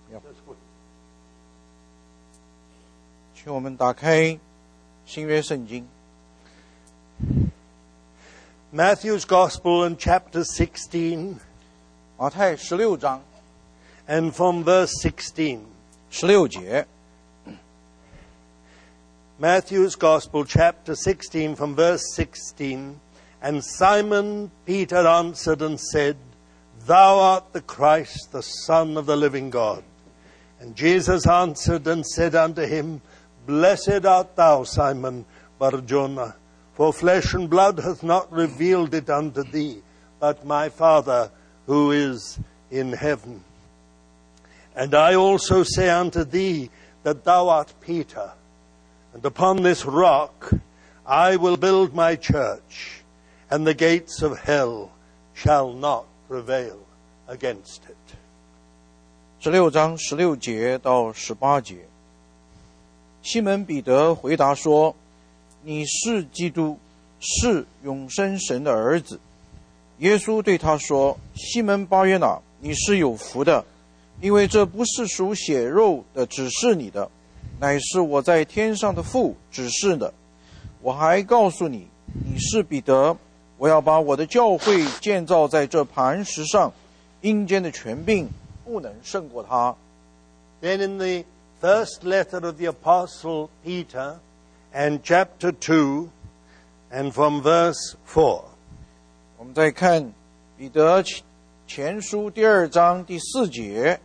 请我们打开新约圣经 Matthew's Gospel in chapter 16, 马太16章 and from verse 16. 16节。 Matthew's Gospel, chapter 16, from verse 16. And Simon Peter answered and said, Thou art the Christ, the Son of the living God. And Jesus answered and said unto him, Blessed art thou, Simon Bar-Jonah, for flesh and blood hath not revealed it unto thee, but my Father who is in heaven. And I also say unto thee that thou art Peter, and upon this rock I will build my church, and the gates of hell shall not prevail against it. 16章16节到18节。西门彼得回答说：你是基督，是永生神的儿子。耶稣对他说：西门巴约拿，你是有福的，因为这不是属血肉的指示你的，乃是我在天上的父指示的。我还告诉你，你是彼得，我要把我的教会建造在这磐石上，阴间的权柄不能胜过他。 Then in the first letter of the Apostle Peter, and chapter 2, and from verse 4. 我们再看彼得前书第2章第4节。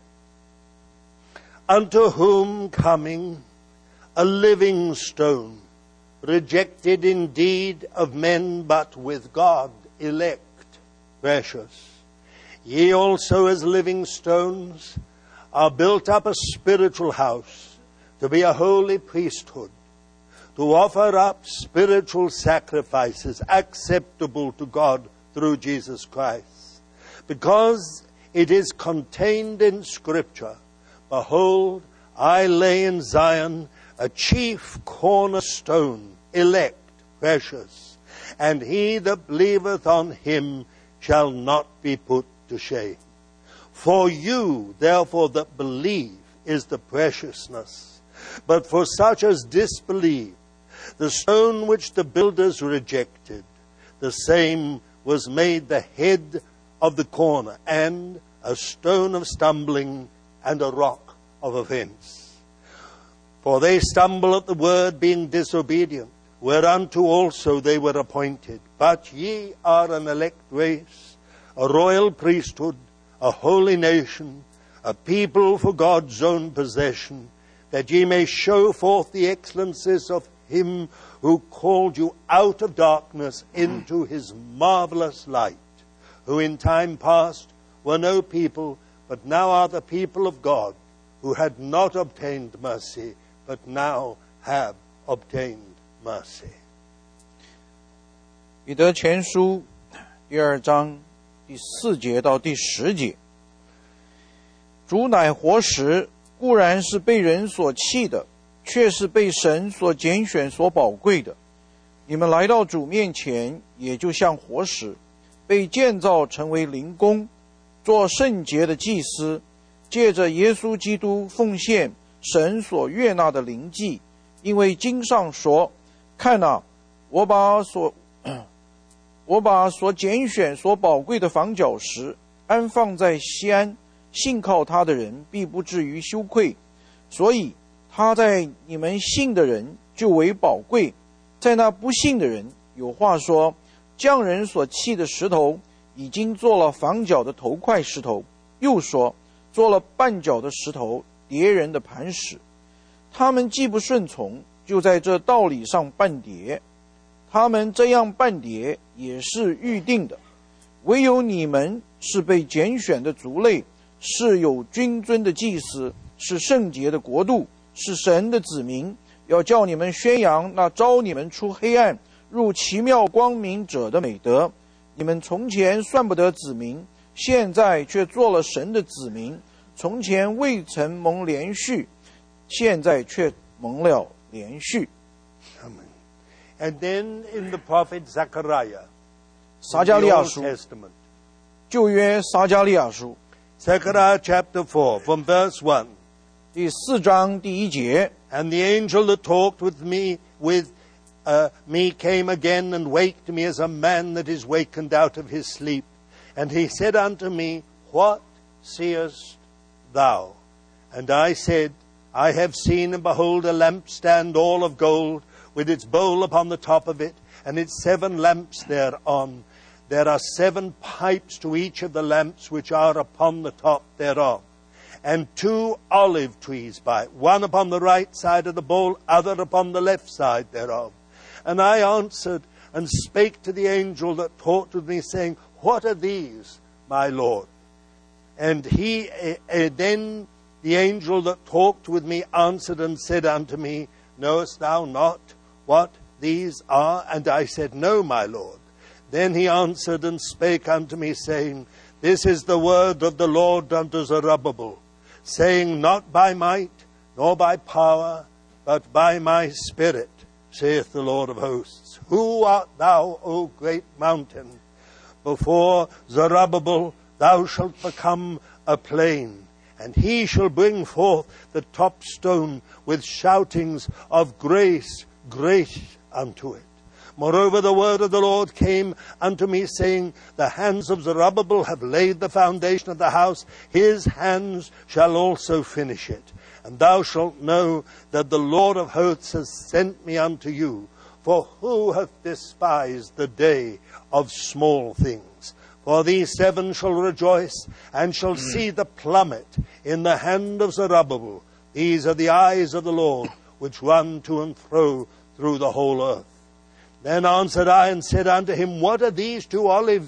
Unto whom coming a living stone, rejected indeed of men, but with God elect, precious. Ye also as living stones are built up a spiritual house, to be a holy priesthood, to offer up spiritual sacrifices acceptable to God through Jesus Christ. Because it is contained in Scripture, Behold, I lay in Zion a chief cornerstone, elect, precious, and he that believeth on him shall not be put to shame. For you, therefore, that believe is the preciousness. But for such as disbelieve, the stone which the builders rejected, the same was made the head of the corner, and a stone of stumbling, and a rock of offense. For they stumble at the word, being disobedient, whereunto also they were appointed. But ye are an elect race, a royal priesthood, a holy nation, a people for God's own possession, that ye may show forth the excellencies of him who called you out of darkness into his marvelous light, who in time past were no people, but now are the people of God, who had not obtained mercy, but now have obtained mercy. 彼得前书第2章第4节到第10节。主乃活石，固然是被人所弃的，却是被神所拣选所宝贵的。你们来到主面前，也就像活石，被建造成为灵宫，做圣洁的祭司，借着耶稣基督奉献神所悦纳的灵祭。因为经上说：看哪，我把所拣选所宝贵的房角石安放在西安，信靠他的人必不至于羞愧。所以他在你们信的人就为宝贵，在那不信的人有话说：匠人所弃的石头已经做了房角的头块石头，又说做了绊脚的石头，跌人的磐石。他们既不顺从，就在这道理上绊跌。他们这样绊跌也是预定的。唯有你们是被拣选的族类，是有君尊的祭司，是圣洁的国度，是神的子民，要叫你们宣扬那招你们出黑暗入奇妙光明者的美德。你们从前算不得子民，现在却做了神的子民；从前未曾蒙连续，现在却蒙了连续。 Amen. And then in the prophet Zechariah, 撒迦利亚 Old 书， Testament, 旧约撒迦利亚书 Zechariah chapter 4, from verse 1. 第4章第1节。 And the angel that talked with me came again and waked me as a man that is wakened out of his sleep. And he said unto me, What seest thou? And I said, I have seen, and behold, a lampstand all of gold, with its bowl upon the top of it, and its 7 lamps thereon. There are 7 pipes to each of the lamps which are upon the top thereof. And 2 olive trees by it, one upon the right side of the bowl, other upon the left side thereof. And I answered and spake to the angel that talked with me, saying, What are these, my Lord? And then the angel that talked with me answered and said unto me, Knowest thou not what these are? And I said, No, my Lord. Then he answered and spake unto me, saying, This is the word of the Lord unto Zerubbabel, saying, Not by might, nor by power, but by my Spirit, saith the Lord of hosts. Who art thou, O great mountain? Before Zerubbabel thou shalt become a plain, and he shall bring forth the top stone with shoutings of grace, grace unto it. Moreover, the word of the Lord came unto me, saying, The hands of Zerubbabel have laid the foundation of the house. His hands shall also finish it. And thou shalt know that the Lord of hosts has sent me unto you. For who hath despised the day of small things? For these 7 shall rejoice, and shall see the plummet in the hand of Zerubbabel. These are the eyes of the Lord, which run to and fro through the whole earth. Then answered I and said unto him, What are these 2 olive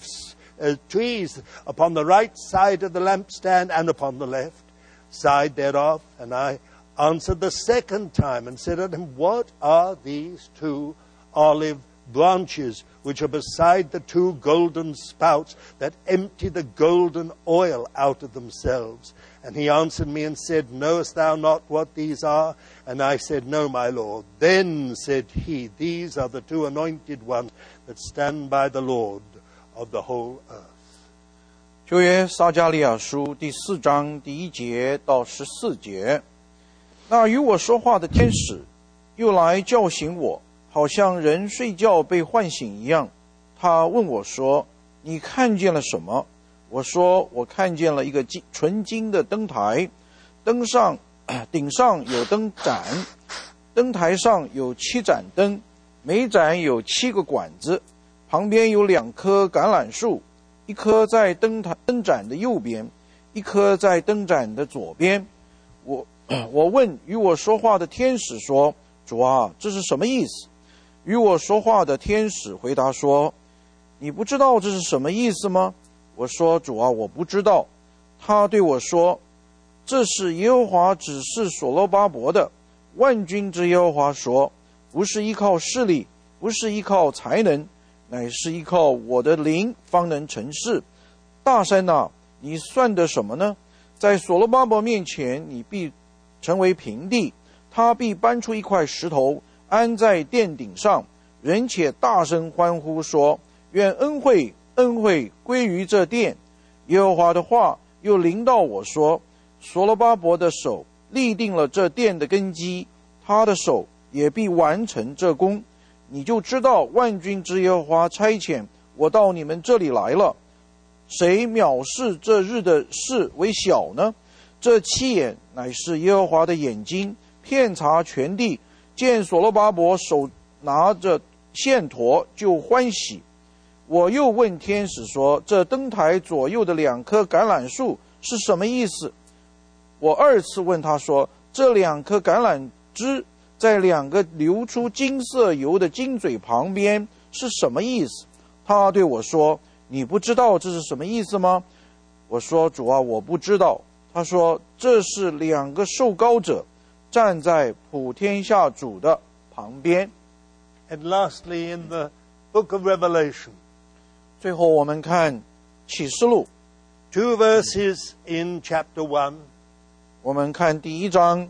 trees upon the right side of the lampstand and upon the left side thereof? And I answered the second time and said unto him, What are these 2 olive branches which are beside the 2 golden spouts that empty the golden oil out of themselves? And he answered me and said, Knowest thou not what these are? And I said, No, my Lord. Then said he, These are the 2 anointed ones that stand by the Lord of the whole earth. 旧约撒迦利亚书第4章第1节到14节。那与我说话的天使又来叫醒我，好像人睡觉被唤醒一样。他问我说，你看见了什么？我说，我看见了一个纯金的灯台，顶上有灯盏，灯台上有7盏灯，每盏有7个管子，旁边有2棵橄榄树，一棵在灯盏的右边，一棵在灯盏的左边。我问与我说话的天使说，主啊，这是什么意思？与我说话的天使回答说，你不知道这是什么意思吗？我说，主啊，我不知道。他对我说，这是耶和华指示所罗巴伯的。万军之耶和华说，不是依靠势力，不是依靠才能，乃是依靠我的灵方能成事。大山啊，你算得什么呢？在所罗巴伯面前，你必成为平地，他必搬出一块石头，安在殿顶上。人且大声欢呼说，愿恩惠归于这殿。耶和华的话又临到我说，所罗巴伯的手立定了这殿的根基，他的手也必完成这工。你就知道万军之耶和华差遣我到你们这里来了。谁藐视这日的事为小呢？这7眼乃是耶和华的眼睛，遍察全地，见所罗巴伯手拿着线砣就欢喜。我又问天使说，这灯台左右的2棵橄榄树是什么意思？我2次问他说，这2棵橄榄枝在2个流出金色油的金嘴旁边是什么意思？他对我说，你不知道这是什么意思吗？我说，主啊，我不知道。他说，这是2个受膏者站在普天下主的旁边。 And lastly, in the book of Revelation, 最后我们看启示录 2 verses in chapter 1, 我们看第1章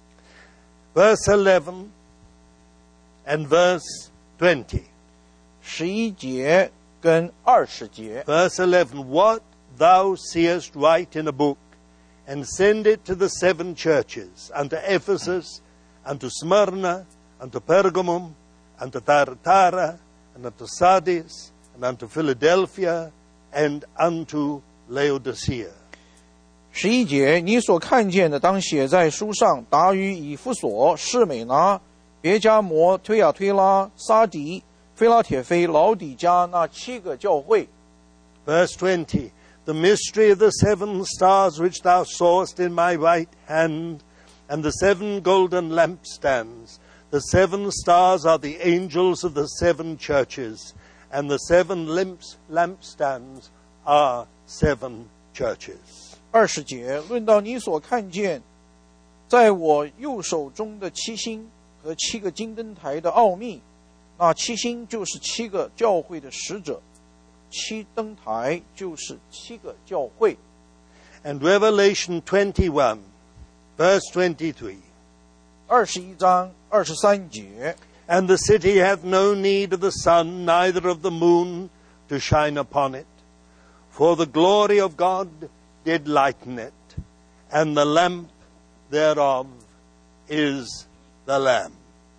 verse 11 and verse 20. 11节跟20节。 Verse 11, What thou seest write in a book, and send it to the 7 churches, unto Ephesus, unto Smyrna, unto Pergamum, unto Thyatira, and unto Sardis, and unto Philadelphia, and unto Laodicea. 11节，你所看见的，当写在书上，达于以弗所、士美拿、别迦摩、推雅推拉、撒底、非拉铁非、老底加那7个教会。 Verse 20, the mystery of the 7 stars which thou sawest in my right hand, and the 7 golden lampstands. The 7 stars are the angels of the 7 churches, and the 7 lampstands are 7 churches. 20节，论到你所看见，在我右手中的7星和7个金灯台的奥秘，那7星就是7个教会的使者，7灯台就是7个教会。 And Revelation 21, verse 23. 21章23节， And the city hath no need of the sun, neither of the moon to shine upon it. For the glory of God did lighten it, and the lamp thereof is the Lamb.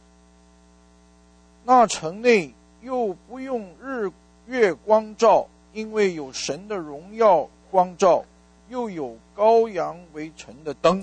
那城内又不用日月光照，因为有神的荣耀光照，又有羔羊为城的灯。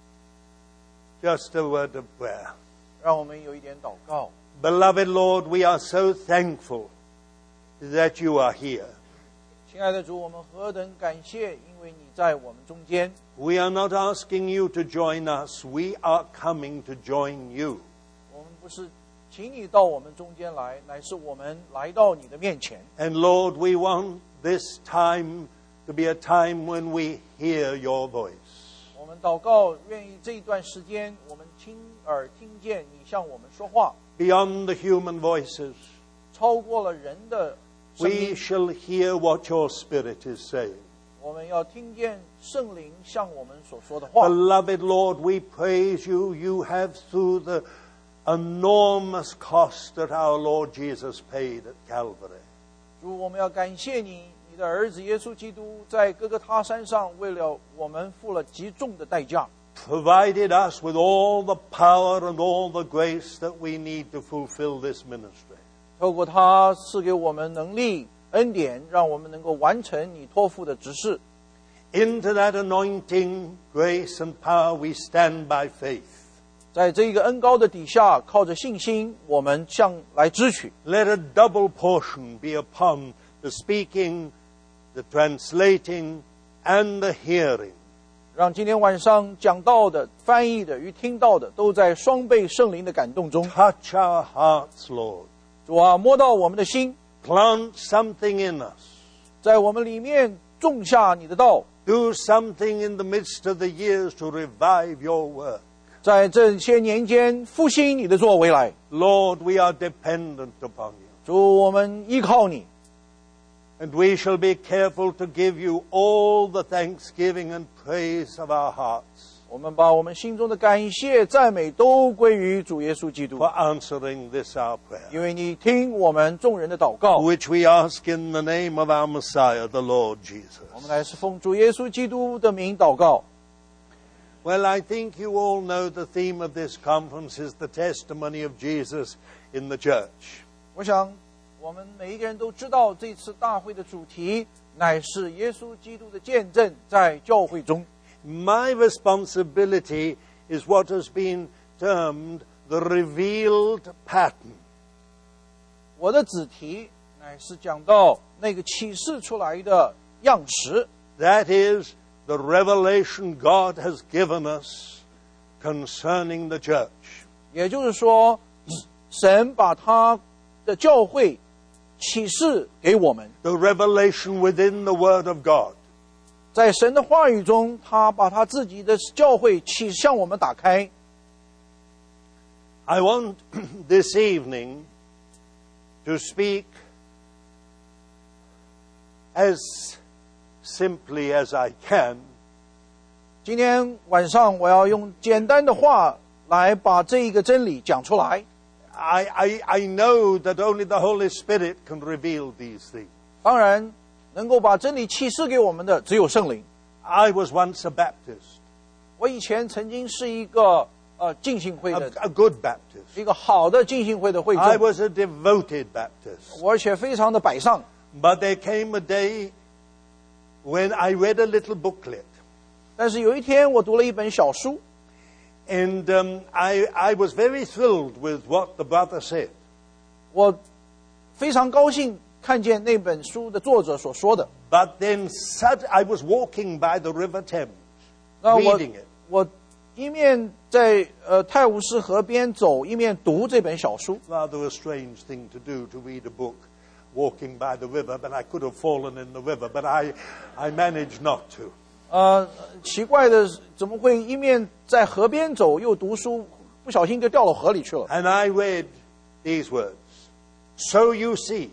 Just a word of prayer. 让我们有一点祷告。 Beloved Lord, we are so thankful that you are here. 亲爱的主，我们何等感谢，因为你在我们中间。 We are not asking you to join us. We are coming to join you. 我们不是请你到我们中间来，乃是我们来到你的面前。 And Lord, we want this time to be a time when we hear your voice. 我们祷告，愿意这一段时间，我们亲耳听见你向我们说话， Beyond the human voices, 超过了人的声 we 音。 shall hear what your Spirit is saying. 我们要听见圣灵向我们所说的话。 Beloved Lord, we praise you. You have, through the enormous cost that our Lord Jesus paid at Calvary, 主，我们要感谢你，你的儿子耶稣基督在哥哥他山上为了我们付了极重的代价， provided us with all the power and all the grace that we need to fulfill this ministry. 透过他赐给我们能力、恩典，让我们能够完成你托付的职事。 Into that anointing, grace, and power we stand by faith. 在这一个恩膏的底下，靠着信心，我们向来支取。 Let a double portion be upon the speaking, the translating, and the hearing. 让今天晚上讲到的、翻译的与听到的，都在双倍圣灵的感动中。 Touch our hearts, Lord. 主啊，摸到我们的心， Plant something in us. 在我们里面种下你的道， Do something in the midst of the years to revive your work. 在这些年间复兴你的作为来。 Lord, we are dependent upon you. 主，我们依靠你， And we shall be careful to give you all the thanksgiving and praise of our hearts 我们把我们心中的感谢、赞美都归于主耶稣基督， for answering this our prayer, 因为你听我们众人的祷告。 which we ask in the name of our Messiah, the Lord 我 Jesus. 们乃是奉主耶稣基督的名祷告。 Well, I think you all know the theme of this conference is the testimony of Jesus in the church. 我想我们每一个人都知道，这次大会的主题乃是耶稣基督的见证在教会中。 My responsibility is what has been termed the revealed pattern. 我的子题乃是讲到那个启示出来的样式， That is the revelation God has given us concerning the church. 也就是说，神把他的教会启示给我们， The revelation within the Word of God. 在神的话语中，他把他自己的教会向我们打开。 I want this evening to speak as simply as I can 今天晚上我要用简单的话来把这一个真理讲出来。 I know that only the Holy Spirit can reveal these things. 当然，能够把真理启示给我们的只有圣灵。 I was once a Baptist, 我以前曾经是一个浸信会的 a good Baptist. 一个好的浸信会的会 I 众， was a devoted Baptist. 而且非常的摆上。 But there came a day when I read a little booklet. 但是有一天我读了一本小书， And I was very thrilled with what the brother said. 我非常高兴看见那本书的作者所说的。 But then I was walking by the River Thames, 那 reading it. 我一面在泰晤士河边走，一面读这本小书。 Rather a strange thing to do, to read a book walking by the river, but I could have fallen in the river, but I managed not to. 奇怪的是，怎么会一面在河边走又读书，不小心就掉到河里去了？ And I read these words. So you see,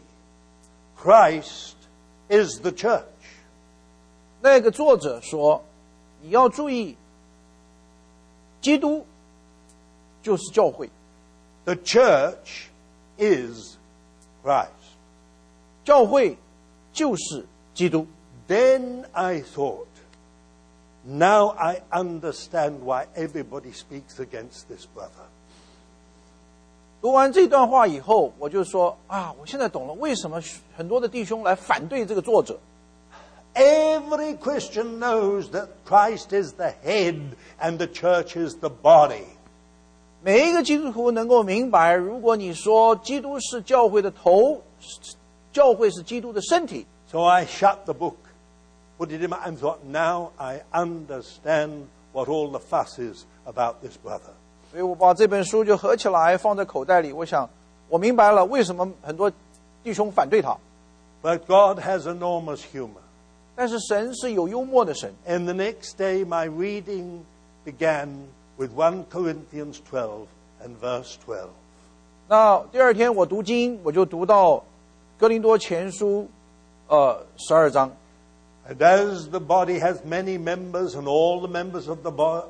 Christ is the church. 那个作者说，你要注意，基督就是教会， The church is Christ. 教会就是基督。 Then I thought, now I understand why everybody speaks against this brother. 读完这段话以后，我就说啊，我现在懂了，为什么很多的弟兄来反对这个作者。 Every Christian knows that Christ is the head and the church is the body. 每一个基督徒能够明白，如果你说基督是教会的头，教会是基督的身体， So I shut the book, put it in my hand, and thought, now I understand what all the fuss is about this brother. 所以我把这本书就合起来放在口袋里。我想，我明白了为什么很多弟兄反对他。 But God has enormous humor. 但是神是有幽默的神。 And the next day my reading began with 1 Corinthians 12 and verse 12. 那第二天我读经，我就读到哥林多前书12章。 And as the body has many members and all the members of the body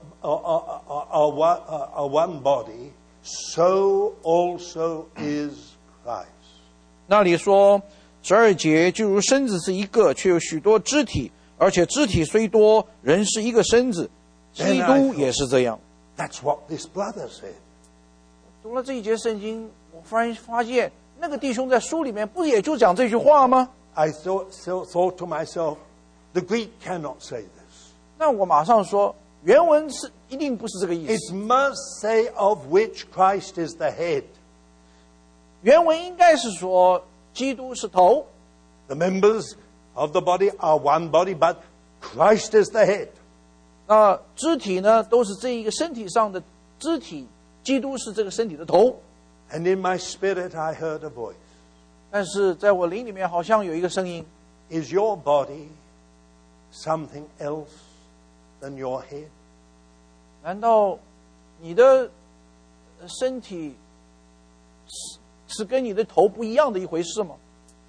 are one body, so also is Christ. 那里说12节，就如身子是一个，却有许多肢体，而且肢体虽多，人是一个身子，基督也是这样。 That's what this brother said. 读了这一节圣经，我忽然发现，那个弟兄在书里面不也就讲这句话吗？ I thought to myself, the Greek cannot say this. 那我马上说，原文是一定不是这个意 It 思。 must say of which Christ is the head. 原文应该是说，基督是头， The members of the body are one body, but Christ is the head. 那肢体呢，都是这一个身体上的肢体，基督是这个身体的头。 And in my spirit I heard a voice. 但是在我灵里面好像有一个声音， Is your body something else than your head? 难道你的身体是跟你的头不一样的一回事吗？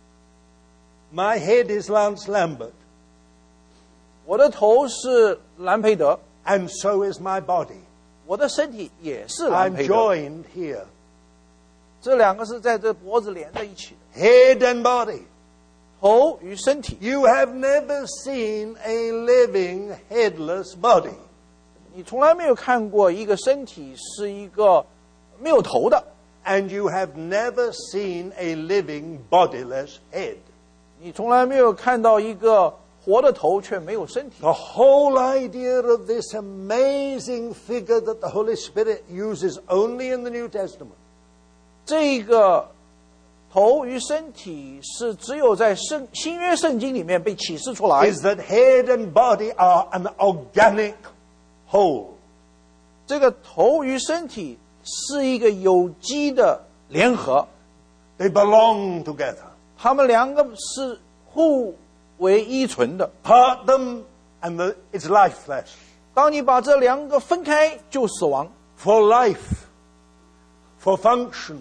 My head is Lance Lambert, 我的头是兰培德， and so is my body. 我的身体也是兰 I'm 培德， joined here. 这两个是在这脖子连在一起的， Head and body. 头与身体。 You have never seen a living headless body. 你从来没有看过一个身体是一个没有头的， And you have never seen a living bodiless head. 你从来没有看到一个活的头却没有身体。 The whole idea of this amazing figure that the Holy Spirit uses only in the New Testament 这个头与身体是只有在新约圣经里面被启示出来。 is that head and body are an organic whole. 这个头与身体是一个有机的联合， They belong together. 他们两个是互为依存的。 Part them and it's lifeless. 当你把这两个分开，就死亡。 For life, for function,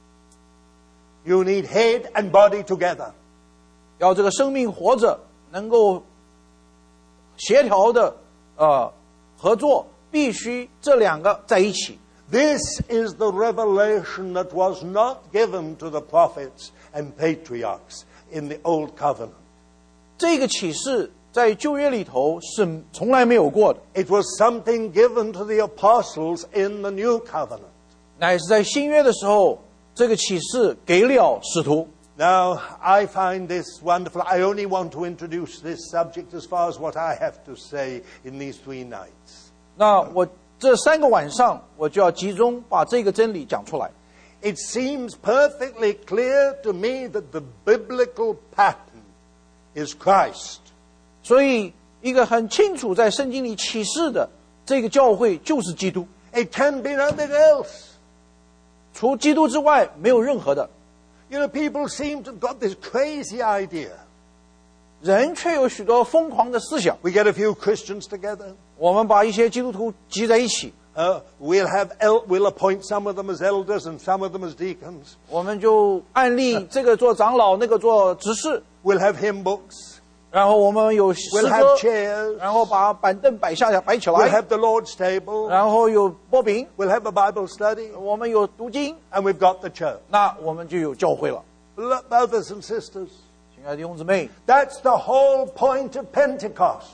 you need head and body together. 要这个生命活着，能够协调的合作，必须这两个在一起。 This is the revelation that was not given to the prophets and patriarchs in the Old Covenant. 这个启示在旧约里头是从来没有过的， It was something given to the apostles in the new covenant. 乃是在新约的时候，这个启示给了使徒。 Now, I find this wonderful. I only want to introduce this subject as far as what I have to say in these 3 nights. 那我这3个晚上，我就要集中把这个真理讲出来。 It seems perfectly clear to me that the biblical pattern is Christ. 所以，一个很清楚在圣经里启示的这个教会就是基督， It can be nothing else. 除基督之外没有任何的。 You know, people seem to have got this crazy idea. 人却有许多疯狂的思想。 We get a few Christians together. 我们把一些基督徒集在一起， We'll appoint some of them as elders and some of them as deacons. 我们就按例这个做长老，那个做执事， We'll have hymn books. 然后我们有诗 We'll 歌 have，chairs. 然后把板凳摆起 We'll 来， have the Lord's table. 然后有波饼， We'll have a Bible study. 我们有读经， And we've got the church. 那我们就有教会了。 Look, brothers and sisters, 亲爱的弟兄姊妹， that's the whole point of Pentecost.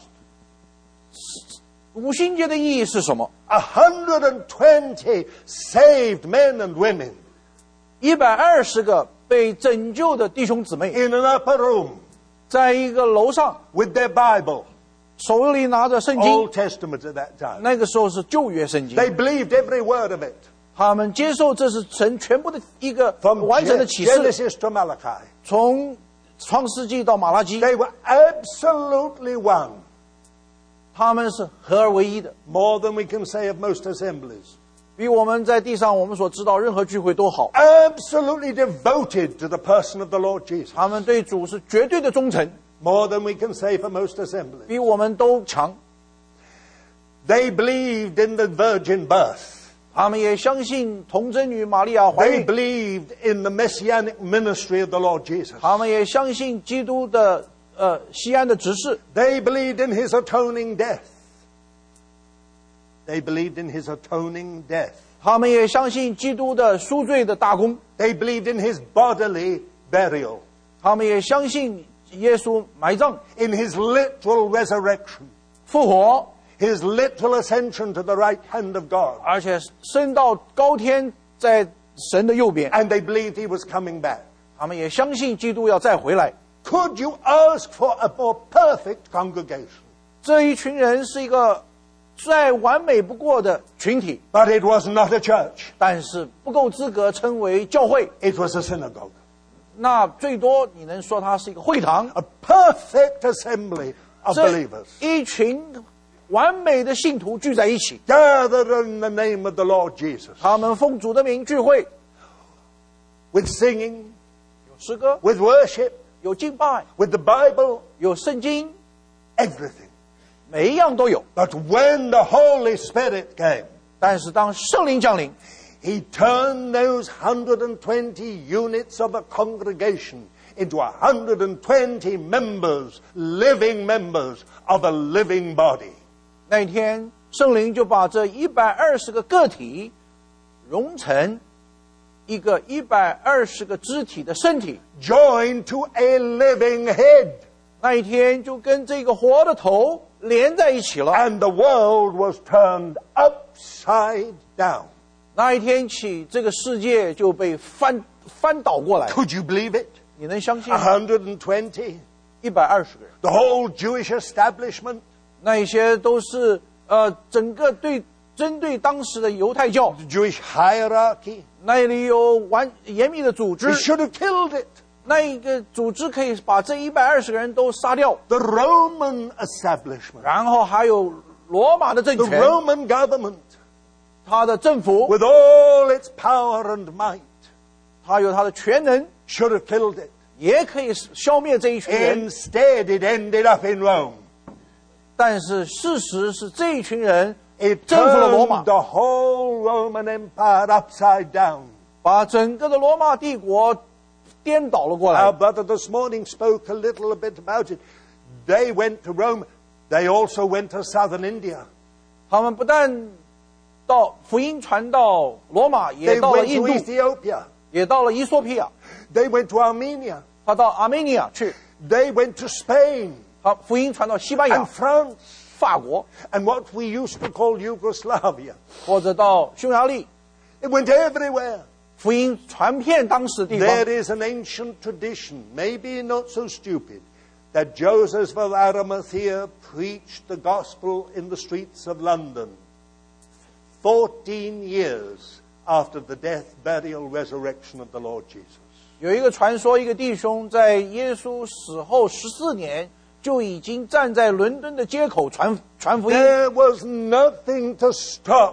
五旬节的意义是什么？ 120 saved men and women 120个被拯救的弟兄姊妹， in an upper room 在一个楼上， with their Bible, 手里拿着圣经 Old， Testament at that time. 那个时候是旧约圣经， They believed every word of it, 他们接受这是神全部的一个 from 完整的启示， Genesis to Malachi. 从创世纪到马拉基， They were absolutely one, 他们是合而为一的， more than we can say of most assemblies. 比我们在地上我们所知道任何聚会都好。 Absolutely devoted to the person of the Lord Jesus, 他们对主是绝对的忠诚， more than we can say for most assemblies. 比我们都强。 They believed in the virgin birth. 他们也相信童贞女玛利亚怀 They 孕， believed in the messianic ministry of the Lord Jesus. 他们也相信基督的西安的执事， They believed in his atoning death. They believed in his atoning death. 他们也相信基督的赎罪的大功， They believed in his bodily burial, 他们也相信耶稣埋葬、 in his literal resurrection, 复活， his literal ascension to the right hand of God. 而且升到高天，在神的右边。 And they believed he was coming back. 他们也相信基督要再回来。 Could you ask for a more perfect congregation? 这一群人是一个再完美不过的群体， But it was not a church. 但是不够资格称为教会。 It was a synagogue. 那最多你能说它是一个会堂， A perfect assembly of 这 believers. 一群完美的信徒聚在一起， Gathered in the name of the Lord Jesus. 他们奉主的名聚会， With singing, 有诗歌， with worship, 有敬拜， with the Bible, 有圣经， everything. 每一样都有。 But when the Holy Spirit came, 但是当圣灵降临， he turned those 120 units of a congregation into 120 members, living members of a living body. 那一天圣灵就把这120个个体融成一个120个肢体的身体， Joined to a living head. 那一天就跟这个活的头连在一起了。 And the world was turned upside down. 那一天起，这个世界就被翻倒过来。 Could you believe it? 你能相信吗？ 120. 120个人， The whole Jewish establishment, 那一些都是整个针对当时的犹太教， the Jewish hierarchy. 那里有严密的组织 They，should have killed it. 那一个组织可以把这120个人都杀掉， The Roman establishment, 然后还有罗马的政 the 权， Roman government, 他的政府， with all its power and might, 他有他的全能， should have killed it. 也可以消灭这一群人。 Instead, it ended up in Rome. 但是事实是，这一群人 It 征服了罗马 turned，the whole Roman Empire upside down. 把整个的罗马帝国颠倒了过 Our 来。 brother this morning spoke a little bit about it. They went to Rome. They also went to southern India. 他们不但到福音传到罗马， They 也到了 went 印 to 度， Ethiopia. 也到了伊索比亚， They went to Armenia. 他到阿美尼亚去， They went to Spain. 福音传到西班牙 and、France 法国， and what we used to call Yugoslavia. 或者到匈牙利， It went everywhere. 福音传遍当时地方。 There is an ancient tradition, maybe not so stupid, that Joseph of Arimathea preached the gospel in the streets of London 14 years after the death, burial, resurrection of the Lord Jesus. 有一个传说，一个弟兄在耶稣死后14年，就已经站在伦敦的街口传福音。 There was nothing to stop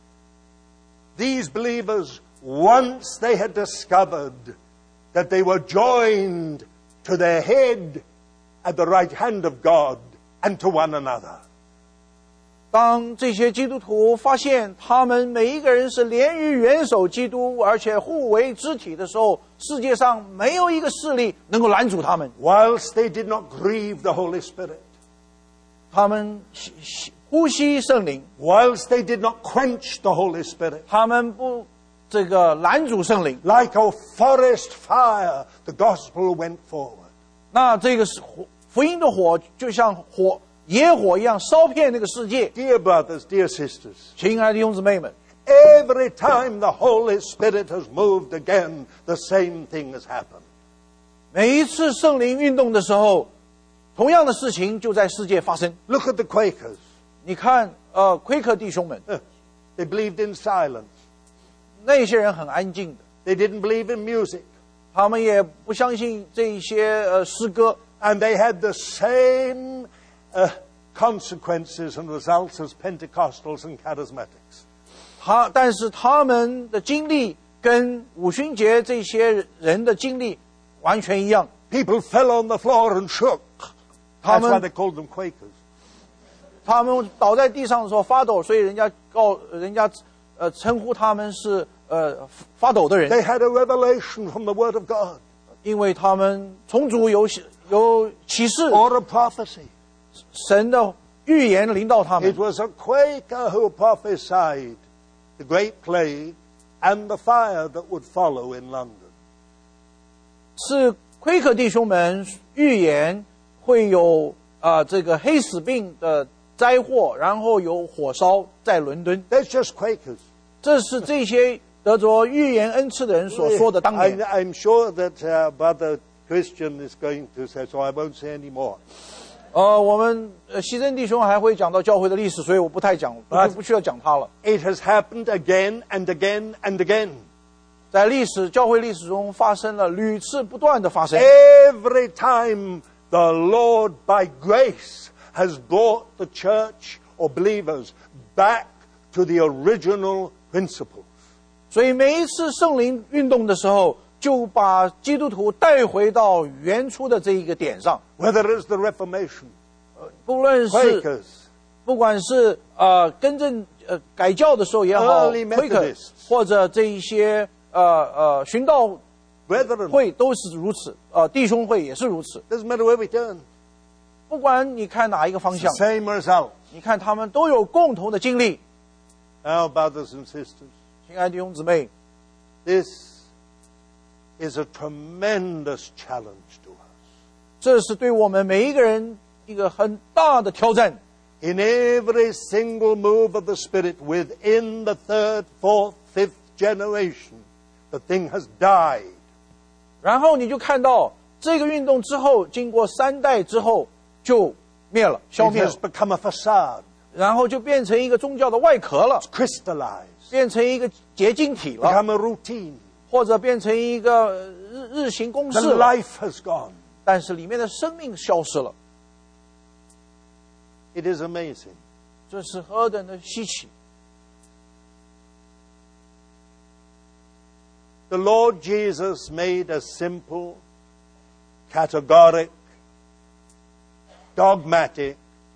these believers once they had discovered that they were joined to their head at the right hand of God and to one another. 当这些基督徒发现他们每一个人是连于元首基督，而且互为肢体的时候，世界上没有一个势力能够拦阻他们。 Whilst they did not grieve the Holy Spirit, 他们呼吸圣灵， whilst they did not quench the Holy Spirit, 他们不拦阻圣灵。 like a forest fire, the gospel went forward. 那这个福音的火就像野火一样烧遍那个世界。 Dear brothers, dear sisters, 亲爱的弟兄姊妹们， every time the Holy Spirit has moved again, the same thing has happened. 每一次圣灵运动的时候，同样的事情就在世界发生。 Look at the Quakers. 你看，奎克弟兄们， They believed in silence. 那些人很安静的， They didn't believe in music. 他们也不相信这一些诗歌， And they had the same consequences and results as Pentecostals and Charismatics. 但是他们的经历跟五旬节这些人的经历完全一样。 People fell on the floor and shook. That's Common- why they called them Quakers. 他们倒在地上的时候发抖，所以人家称呼他们是发抖的人， They had a revelation from the Word of God 因为他们从主有启示， or a prophecy. 神的预言临到他们 It。was a Quaker who prophesied the Great Plague and the fire that would follow in London. 是奎克弟兄们预言会有这个黑死病的灾祸，然后有火烧在伦敦。 That's just Quakers. 这是这些得着预言恩赐的人所说的当年。 I'm sure that Brother Christian is going to say, so I won't say any more. 我们西真弟兄还会讲到教会的历史，所以我不太讲，不需要讲它了。 It has happened again and again and again. 在教会历史中发生了屡次不断的发生。 Every time the Lord by grace has brought the church or believers back to the original principles. 所以每一次圣灵运动的时候，就把基督徒带回到原初的这一个点上。 Whether it's the Reformation, 不管是更正改教的时候也好， Early 奎克 Methodists 或者这一些寻道 brethren, 会都是如此，弟兄会也是如此。 doesn't matter where we turn, 不管你看哪一个方 it's 向， the same result. 你看他们都有共同的经历。 Now, brothers and sisters, 亲爱的弟兄姊妹， this is a tremendous challenge to us. 这是对我们每一个人一个很大的挑战。 In every single move of the Spirit within the third, fourth, fifth generation, the thing has died. 然后你就看到这个运动之后，经过3代之后就灭了，消 It 灭了 has，become a facade, 然后就变成一个宗教的外壳了， crystallized, 变成一个结晶体了， become a routine. 或者变成一个日行公 The 事了。 life has gone. 但是里面的生命消失了， It is amazing. 这是何等的稀奇！ The Lord Jesus made a simple, categoric, dogmatic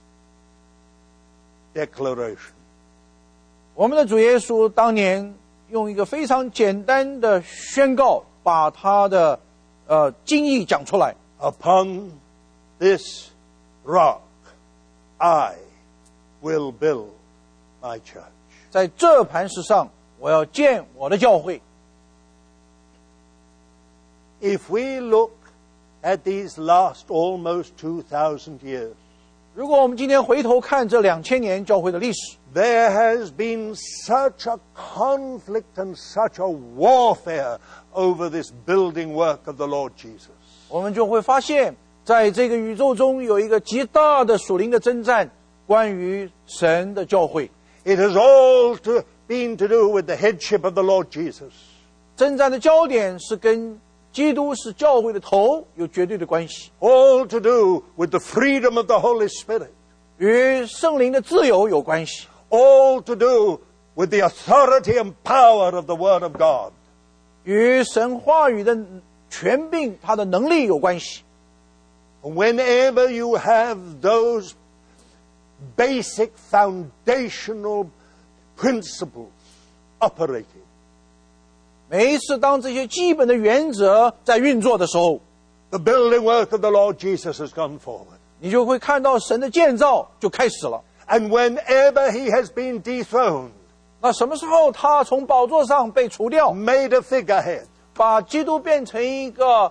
declaration. 我们的主耶稣当年用一个非常简单的宣告，把他的经义讲出来。 Upon this rock, I will build my church. 在这磐石上，我要建我的教会。 If we look at these last almost 2,000 years, 如果我们今天回头看这2000年教会的历史， there has been such a conflict and such a warfare over this building work of the Lord Jesus. 我们就会发现，在这个宇宙中有一个极大的属灵的征战，关于神的教会。 It has all been to do with the headship of the Lord Jesus. 征战的焦点是跟基督是教会的头有绝对的关系， All to do with the freedom of the Holy Spirit. 与圣灵的自由有关系， All to do with the authority and power of the Word of God. 与神话语的权柄、他的能力有关系。 Whenever you have those basic foundational principles operating, 每一次当这些基本的原则在运作的时候， the building work of the Lord Jesus has gone forward. 你就会看到神的建造就开始了。 And whenever he has been dethroned, 那什么时候他从宝座上被除掉， made a figurehead, 把基督变成一个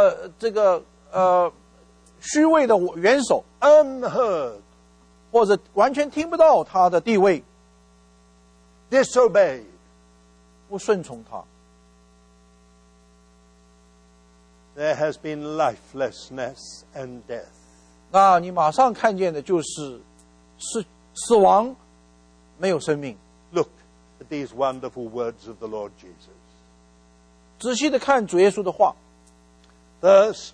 虚位的元首， unheard, 或者完全听不到他的地位， disobeyed, 不顺从他， there has been lifelessness and death. 那你马上看见的就是死亡，没有生命。 Look at these wonderful words of the Lord Jesus. 仔细的看主耶稣的话， First,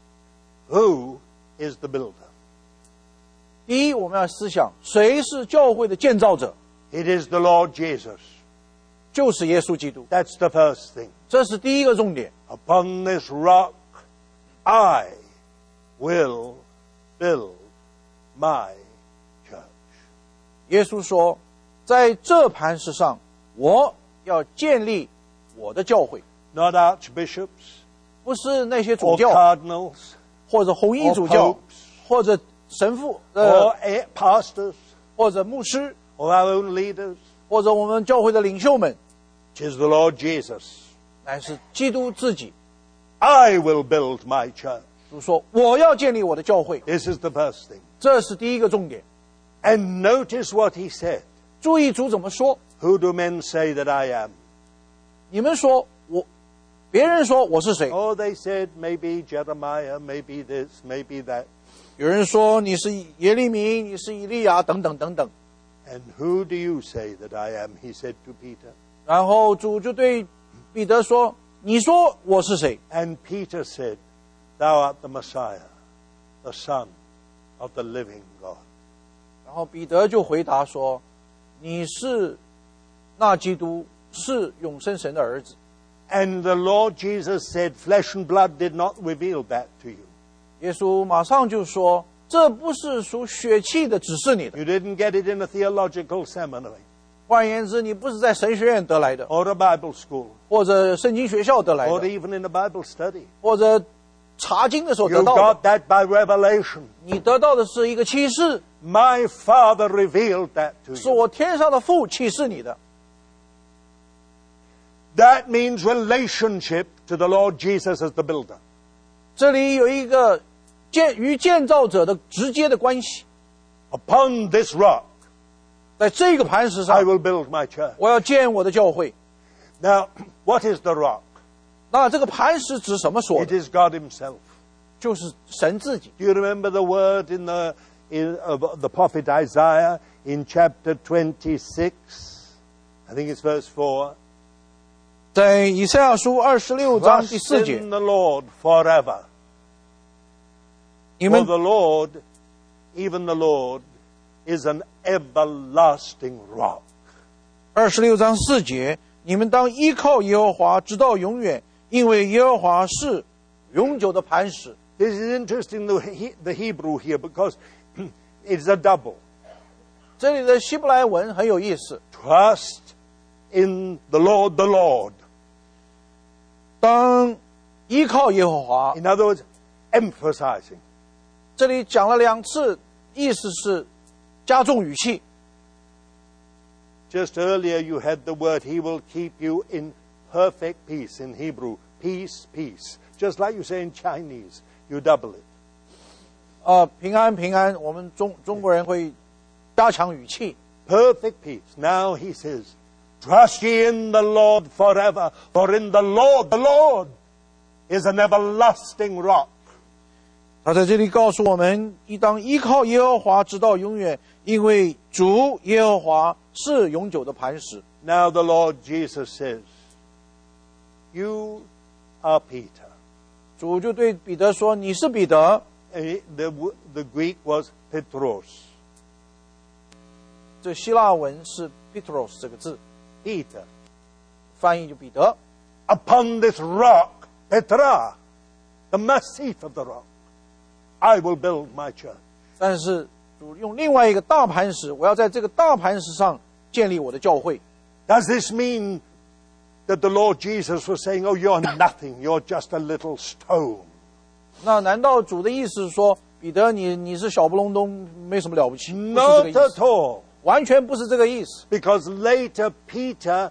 who is the builder? 第一，我们要思想谁是教会的建造者， It is the Lord Jesus. 就是耶稣基督， That's the first thing. 这是第一个重点。 Upon this rock, I will build my church. 耶稣说，在这磐石上，我要建立我的教会， Not archbishops 不是那些主 or 教 cardinals 或者红衣 or 主教 popes 或者神父 or pastors 或者牧师 or our own leaders. 或者我们教会的领袖们， It is the Lord Jesus. 乃是基督自己。 I will build my church. 主说，我要建立我的教会， This is the first thing. 这是第一个重点。 And notice what he said. 注意主怎么说， Who do men say that I am? 你们说我，别人说我是谁？ Oh, they said maybe Jeremiah, maybe this, maybe that. 有人说你是耶利米，你是以利亚，等等等等。 And who do you say that I am? He said to Peter. 然后主就对彼得说：“你说我是谁 And Peter said, Thou art the Messiah, the Son of the living God.？” 然后彼得就回答说：“你是那基督，是永生神的儿子。 And the Lord Jesus said, Flesh and blood did not reveal that to you. ” 耶稣马上就说：“这不是属血气的指示你的。 You didn't get it in a theological seminary 换言之，你不是在神学院得来的， or a Bible school 或者圣经学校得来 or 的， even in a Bible study. 或者查经的时候 You 得到 got 的。 that by revelation. 你得到的是一个启示， My Father revealed that to 是 you. 我天上的父启示你的。 That means relationship to the Lord Jesus as the builder. 这里有一个与建造者的直接的关系。 Upon this rock, 在这个磐石 I 上， will build my church. 我要建我的教会。 Now, what is the rock? 那这个磐石指什么说 It 的？ is God himself. 就是神自己。 Do you remember the word of the prophet Isaiah in chapter 26? I think it's verse 4. 在以赛亚书26章第 Trust 4节， in the Lord forever. 你 For 们 the Lord, even the Lord, is an everlasting rock. 26章4节，你们当依靠耶和华，直到永远，因为耶和华是永久的磐石。 This is interesting, the Hebrew here, because it's a double. 这里的希伯来文很有意思， Trust in the Lord, the Lord. 当依靠耶和华， In other words, emphasizing. 这里讲了2次，意思是加重语气。 Just earlier you had the word, He will keep you in perfect peace in Hebrew. Peace, peace. Just like you say in Chinese. you double it. 平安平安，我们中国人会加强语气。 Perfect peace. Now he says, trust ye in the Lord forever, for in the Lord is an everlasting rock. 他在这里告诉我们，应当依靠耶和华直到永远，因为主耶和华是永久的磐石。 Now the Lord Jesus says, you are Peter. 主就对彼得说：“你是彼得。” The Greek was Petros. 这希腊文是 Petros 这个字， Peter. 翻译就彼得。 Upon this rock, Petra, the massif of the rock, I will build my church. 但是主用另外一个大磐石，我要在这个大磐石上建立我的教会。 Does this mean that the Lord Jesus was saying, oh, you're nothing, you're just a little stone? 那难道主的意思是说，彼得你是小不隆咚，没什么了不起？不是这 Not 个意 at 思， all. 完全不是这个意思。 Because later Peter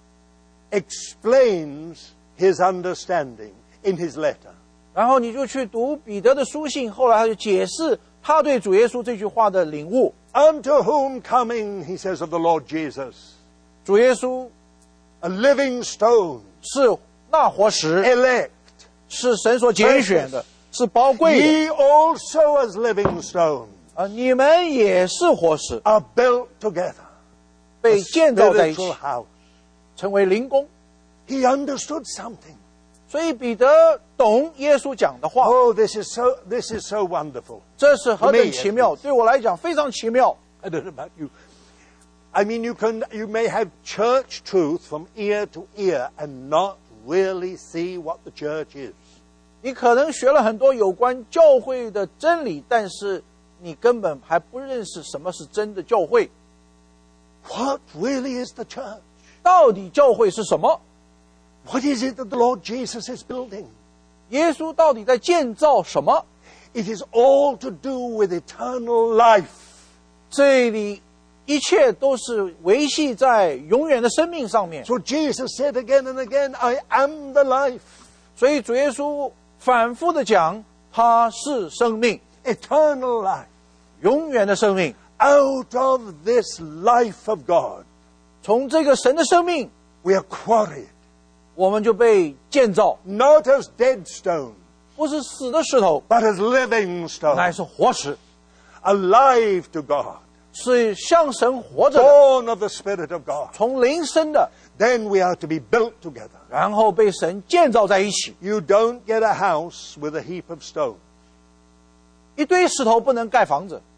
explains his understanding in his letter. 然后你就去读彼得的书信，后来他就解释他对主耶稣这句话的领悟。 Unto whom coming, he says of the Lord Jesus, 主耶稣 a living stone, 是那活石， elect. 是神所拣选的，是宝贵的。 Ye also as living stones 你们也是活石， are built together. 被建造在一起 Spiritual，house. 成为灵宫。 He understood something. 所以彼得懂耶稣讲的话， Oh, this is so wonderful. 这是何等奇妙！对我来讲非常奇妙。 I don't know about you. I mean, you may have church truth from ear to ear and not really see what the church is. 你可能学了很多有关教会的真理，但是你根本还不认识什么是真的教会。 What really is the church? 到底教会是什么？ What is it that the Lord Jesus is building? 耶稣到底在建造什么？ It is all to do with eternal life. 这里一切都是维系在永远的生命上面。 So Jesus said again and again, I am the life. 所以主耶稣反复的讲，他是生命， Eternal life. 永远的生命。 Out of this life of God, 从这个神的生命， we are quarried. 我们就被建造， Not as dead stones, 不是死的石头， but as living 乃 stones. 是活石， Alive to God. 是向神活着的， Born of the Spirit of God. 从灵生的， Then we are to be built together. 然后被神建造在一起。 You don't get a house with a heap of stones. 一堆石头不能盖房子。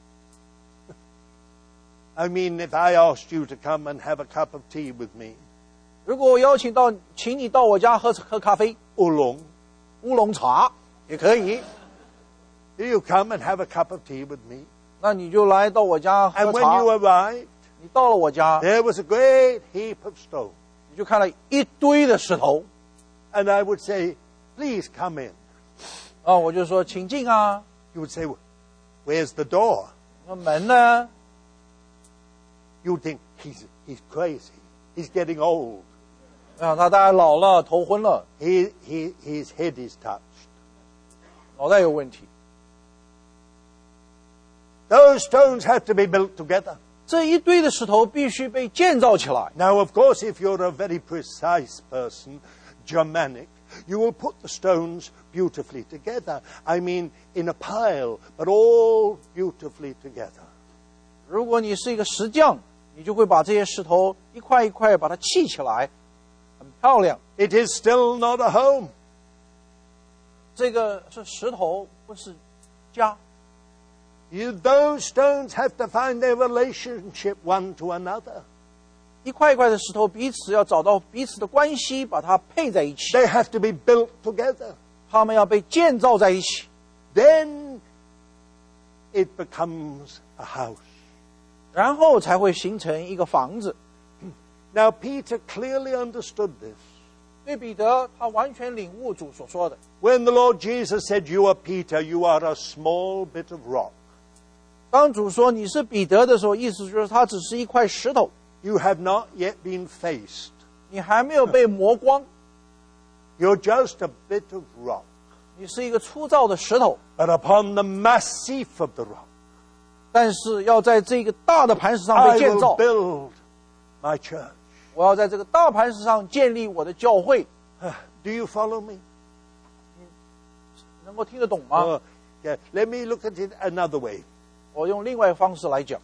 I mean, if I asked you to come and have a cup of tea with me, 如果我请你到我家喝咖啡， oolong, 乌龙茶也可以， do you come and have a cup of tea with me? 那你就来到我家 And 喝 when 茶 you。arrived, 你到了我家， there was a great heap of stones. 你就看到一堆的石头 And I would say, please come in. 啊，我就说请进啊。 You would say, where's the door? 那门呢？ You would think, he's crazy. He's getting old. 啊，他大概老了，头昏了， His head is touched. 脑袋有问题。 Those stones have to be built together. 这一堆的石头必须被建造起来。 Now, of course, if you're a very precise person, Germanic, you will put the stones beautifully together. I mean, in a pile, but all beautifully together. 如果你是一个石匠，你就会把这些石头一块一块把它砌起来，很漂亮。 It is still not a home. 这个是石头，不是家。 Those stones have to find their relationship one to another. 一块一块的石头彼此要找到彼此的关系，把它配在一起。 They have to be built together. 它们要被建造在一起， Then it becomes a house. 然后才会形成一个房子。 Now, Peter clearly understood this. 对彼得，他完全领悟主所说的。 When the Lord Jesus said, you are Peter, you are a small bit of rock. 当主说你是彼得的时候，意思就是他只是一块石头， You have not yet been faced. 你还没有被磨光， You're just a bit of rock. 你是一个粗糙的石头， but upon the massif of the rock, 但是要在这个大的磐石上被 I 建 will 造。 build my church. 我要在这个大磐石上建立我的教会， Do you follow me? 能够听得懂吗？ Yeah. Let me look at it another way. 我用另外一个方式来讲，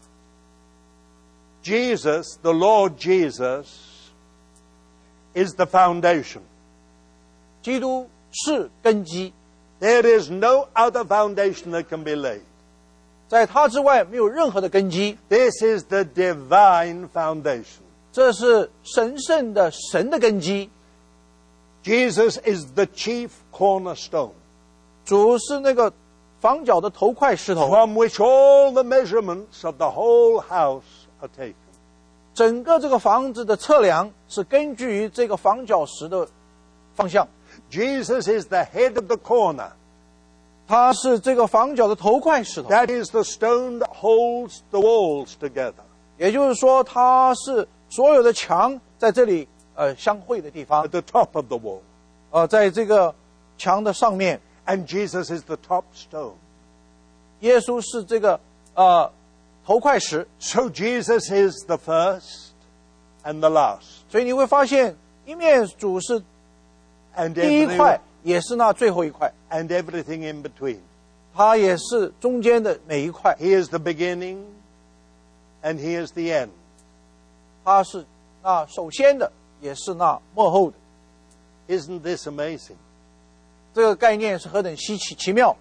Jesus, the Lord Jesus, is the foundation. 基督是根基， There is no other foundation that can be laid. 在他之外没有任何的根基， This is the divine foundation. 这是神圣的神的根基。 Jesus is the chief cornerstone, 主是那个房角的头块石头， from which all the measurements of the whole house are taken. 整个这个房子的测量是根据于这个房角石的方向。 Jesus is the head of the corner. 它是这个房角的头块石头， That is the stone that holds the walls together. 也就是说，它是所有的墙在这里相会的地方 At，the top of the wall. 在这个墙的上面， And Jesus is the top stone. 耶稣是这个头块石， So Jesus is the first and the last. 所以你会发现，一面主是 And 第一块，也是那最后一块， and everything in between. 它也是中间的每一块， He is the beginning and he is the end. 它是那首先的，也是那末后的。 Isn't this amazing? 这个概念是何等稀奇奇妙！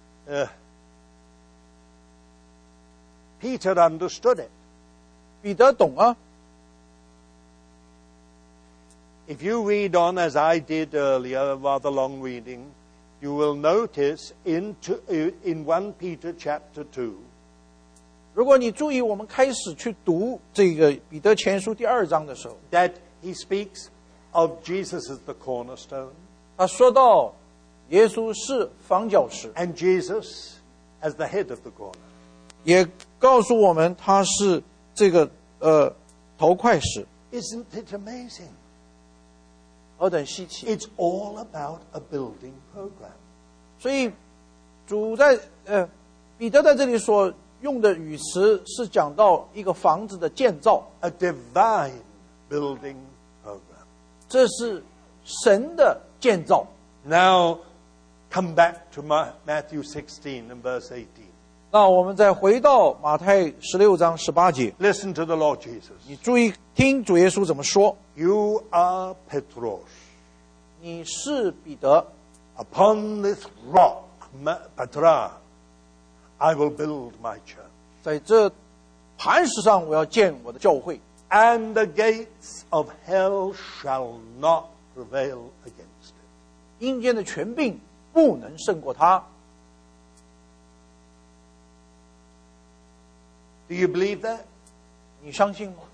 Peter understood it. 彼得懂啊。 If you read on, as I did earlier, rather long reading, you will notice in 1 Peter chapter 2, 如果你注意，我们开始去读这个彼得前书第2章的时候， that he speaks of Jesus as the cornerstone 他说到耶稣是房角石， and Jesus as the head of the corner. 也告诉我们他是这个头块石， Isn't it amazing? 何等稀奇！ It's all about a building program. 所以主在彼得在这里所用的语词是讲到一个房子的建造， A divine building program. 这是神的建造。 Now, come back to Matthew 16 and verse 18. 那我们再回到马太16章18节， Listen to the Lord Jesus. 你注意听主耶稣怎么说： You are Petros. 你是彼得， Upon this rock, Petra, I will build my church. 在这磐石上我要建我的教会， And the gates of hell shall not prevail against it. 阴间的权柄不能胜过他。 Do you believe that? 你相信吗？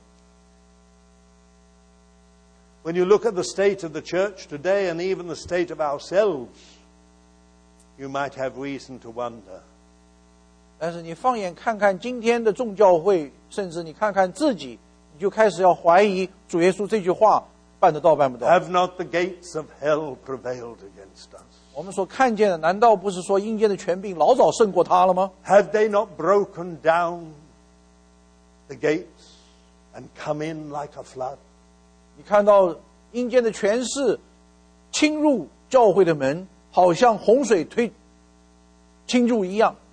When you look at the state of the church today and even the state of ourselves, you might have reason to wonder. 但是你放眼看看今天的众教会，甚至你看看自己，你就开始要怀疑主耶稣这句话办得到办不到。 Have not the gates of hell prevailed against us? 我们所看见的，难道不是说阴间的权柄老早胜过他了吗？ Have they not broken down the gates and come in like a flood? 你看到阴间的权势侵入教会的门，好像洪水侵入一样。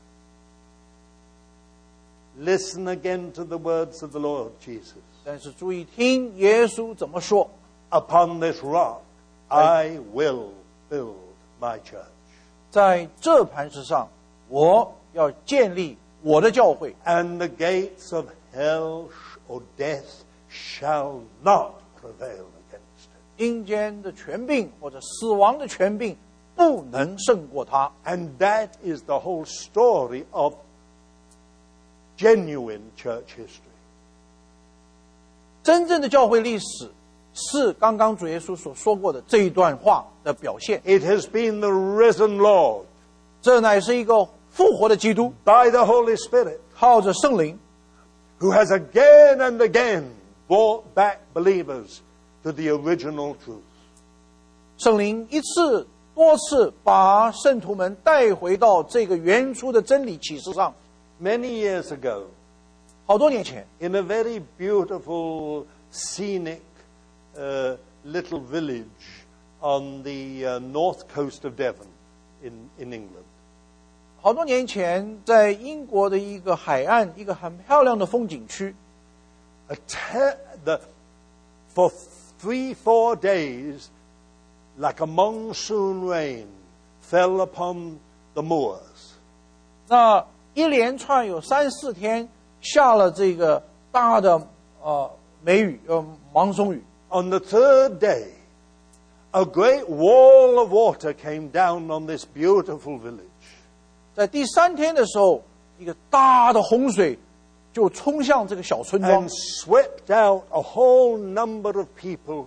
Listen again to the words of the Lord Jesus. 但是注意听耶稣怎么说： Upon this rock, I will build my church. 在这磐石上，我要建立我的教会， And the gates of hell or death shall not prevail against it. 阴间的权柄或者死亡的权柄不能胜过他。 And that is the whole story of genuine church history. 真正的教会历史是刚刚主耶稣所说过的这一段话的表现。 It has been the risen Lord 这乃是一个复活的基督， by the Holy Spirit 靠着圣灵， who has again and again brought back believers to the original truth. 圣灵一次多次把圣徒们带回到这个原初的真理启示上。 Many years ago, 好多年前， in a very beautiful, scenic little village on the north coast of Devon in England, 好多年前，在英国的一个海岸，一个很漂亮的风景区， for 3-4 days, like a monsoon rain, fell upon the moors. 那一连串有3-4天下了这个大的梅雨，芒松雨。 On the third day, a great wall of water came down on this beautiful village. 在第3天的时候，一个大的洪水就冲向这个小村庄 And，swept out a whole number of people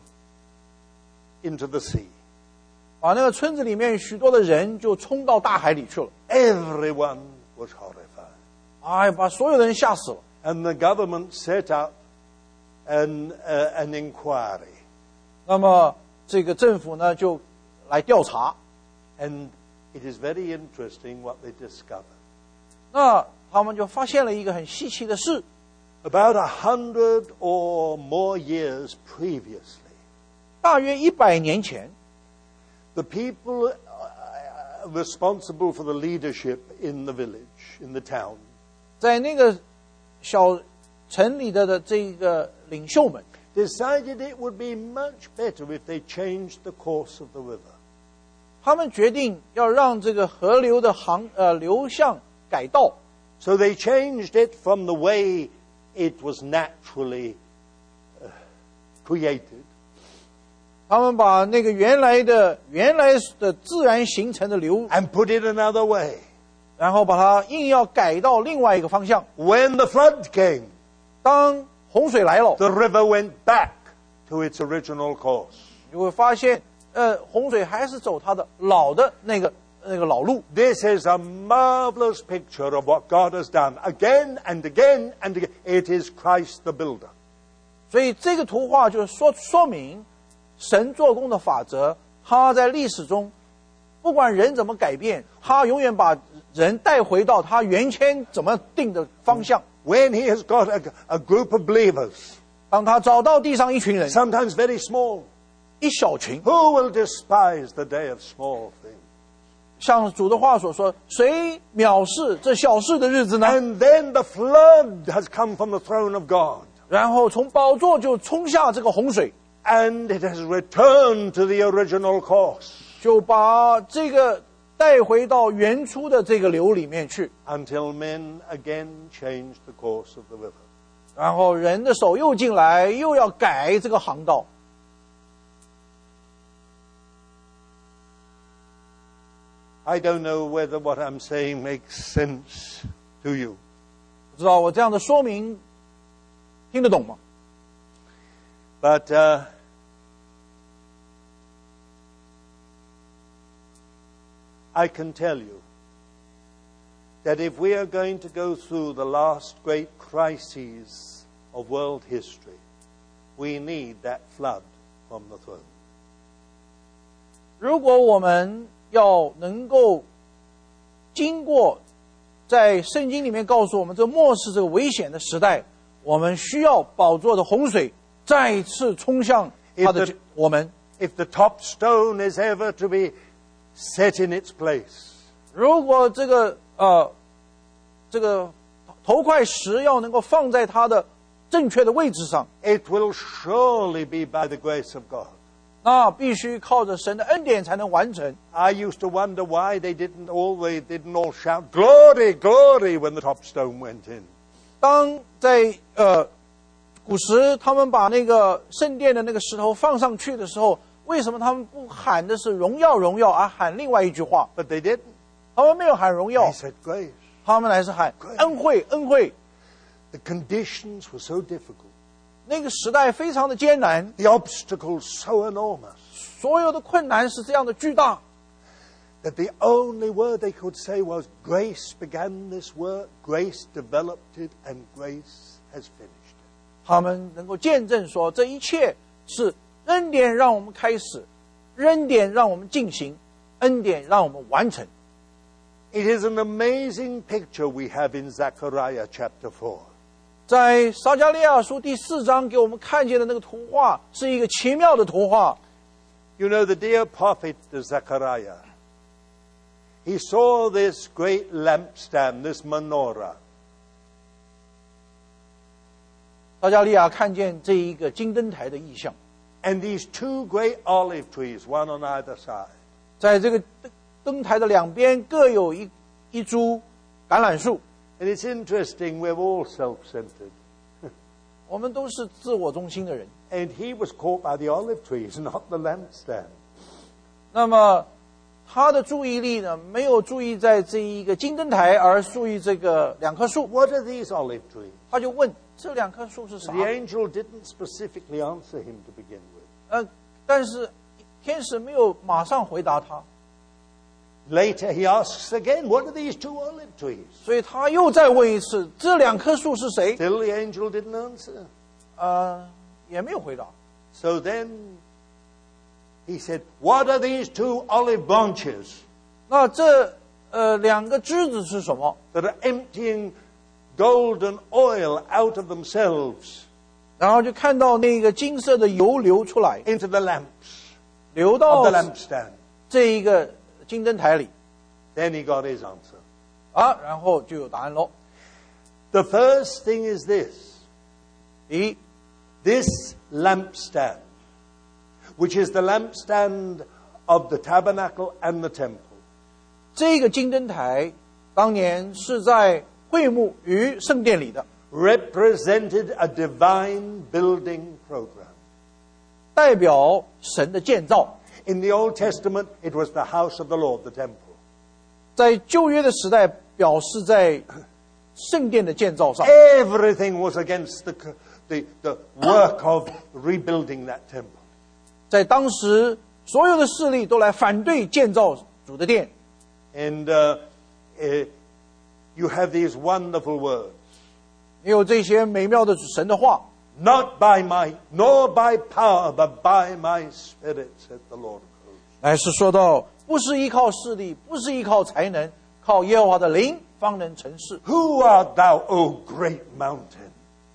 into the sea. 把那个村子里面许多的人就冲到大海里去了。 Everyone was horrified. 哎，把所有的人吓死了。 And the government set up an inquiry. 那么这个政府呢就来调查。 And it is very interesting what they discovered. 那他们就发现了一个很稀奇的事。 About 100 or more years previously, 大约100年前， the people responsible for the leadership in the village, in the town, 在那个小城里的这个领袖们 decided it would be much better if they changed the course of the river. 他们决定要让这个河流的流向改道， So they changed it from the way it was naturally created, 他们把那个原来的自然形成的流， and put it another way. 然后把它硬要改到另外一个方向。 When the flood came, 当洪水来了， the river went back to its original course. 你会发现，洪水还是走它的老的那个老路。 This is a marvelous picture of what God has done again and again and again. It is Christ the builder. 所以这个图画就说明神做工的法则，他在历史中，不管人怎么改变，他永远把人带回到他原先怎么定的方向。 When he has got a group of believers, 当他找到地上一群人， sometimes very small, 一小群， who will despise the day of small things? 像主的话所说，谁藐视这小事的日子呢？ And then the flood has come from the throne of God, 然后从宝座就冲下这个洪水， and it has returned to the original course 就把这个带回到原初的这个流里面去， until men again change the course of the river. 然后人的手又进来，又要改这个航道。 I don't know whether what I'm saying makes sense to you. 不知道我这样的说明听得懂吗？ But I can tell you that if we are going to go through the last great crises of world history, we need that flood from the throne. 如果我们要能够经过在圣经里面告诉我们这末世这个危险的时代，我们需要宝座的洪水再一次冲向他的我们。 If the top stone is ever to be set in its place, 如果这个头块石要能够放在它的正确的位置上， it will surely be by the grace of God. 那必须靠着神的恩典才能完成。 I used to wonder why they didn't all shout glory, glory when the top stone went in. 当在古时他们把那个圣殿的那个石头放上去的时候，为什么他们不喊的是荣耀荣耀，而喊另外一句话？ But they didn't. 他们没有喊荣耀 They，said grace. 他们还是喊恩惠恩惠。 The conditions were so difficult. 那个时代非常的艰难， The obstacles so enormous 所有的困难是这样的巨大， that the only word they could say was grace began this work, grace developed it, and grace has finished it. 他们能够见证说，这一切是恩典让我们开始，恩典让我们进行， 恩典让我们完成。 It is an amazing picture we have in Zechariah chapter 4. 在撒迦利亚书第4章给我们看见的那个图画，是一个奇妙的图画。 You know, the dear prophet Zechariah, he saw this great lampstand, this menorah. 撒迦利亚看见这一个金灯台的意象， And these two great olive trees, one on either side. 在这个灯台的两边各有一株橄榄树。 And it's interesting, we're all self-centered. 我们都是自我中心的人。 And he was caught by the olive trees, not the lampstand. 那么他的注意力呢，没有注意在这一个金灯台，而注意这个两棵树。 What are these olive trees? 他就问这两棵树是啥 The？ angel didn't specifically answer him to begin with. 但是天使没有马上回答他， Later he asks again, what are these two olive trees? 所以他又再问一次，这两棵树是谁？ Still the angel didn't answer. 也没有回答。 So then he said, what are these two olive branches 那这两个枝子是什么？ that are emptying golden oil out of themselves 然后就看到那个金色的油流出来， into the lamps 流 of 到 the lampstand? 这一个金灯台里 Then he got his answer. 然后就有答案喽。 The first thing is this. 第一， This lampstand, which is the lampstand of the tabernacle and the temple, 这个金灯台当年是在会幕与圣殿里的， represented a divine building program. 代表神的建造。 In the Old Testament, it was the house of the Lord, the temple. 在旧约的时代，表示在圣殿的建造上， Everything was against the work of rebuilding that temple. 在当时所有的势力都来反对建造主的殿。 And you have these wonderful words. 也有这些美妙的神的话， Not by might, nor by power, but by my spirit, said the Lord of hosts. 乃是说到不是依靠势力，不是依靠才能，靠耶和华的灵方能成事。 Who art thou, O great mountain?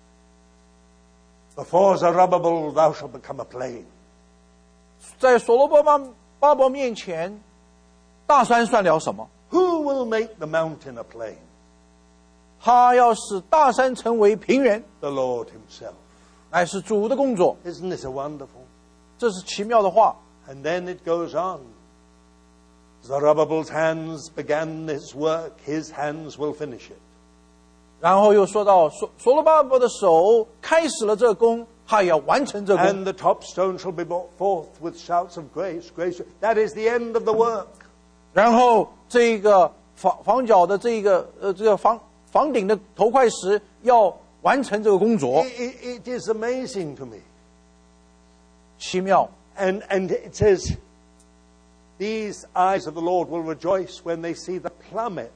Before Zerubbabel thou shalt become a plain. 在所罗巴伯面前，大山算了什么？ Who will make the mountain a plain? 他要使大山成为平原， The Lord himself. 乃是主的工作。 Isn't this a wonderful? 这是奇妙的话。 And then it goes on. Zerubbabel's hands began this work, his hands will finish it. 然后又说到所罗巴伯的手开始了这工，他也要完成这工。 And the top stone shall be brought forth with shouts of grace, grace. That is the end of the work. 然后这个房角的这个房顶的头块石要完成这个工作， It is amazing to me. 奇妙。 And it says, these eyes of the Lord will rejoice when they see the plummet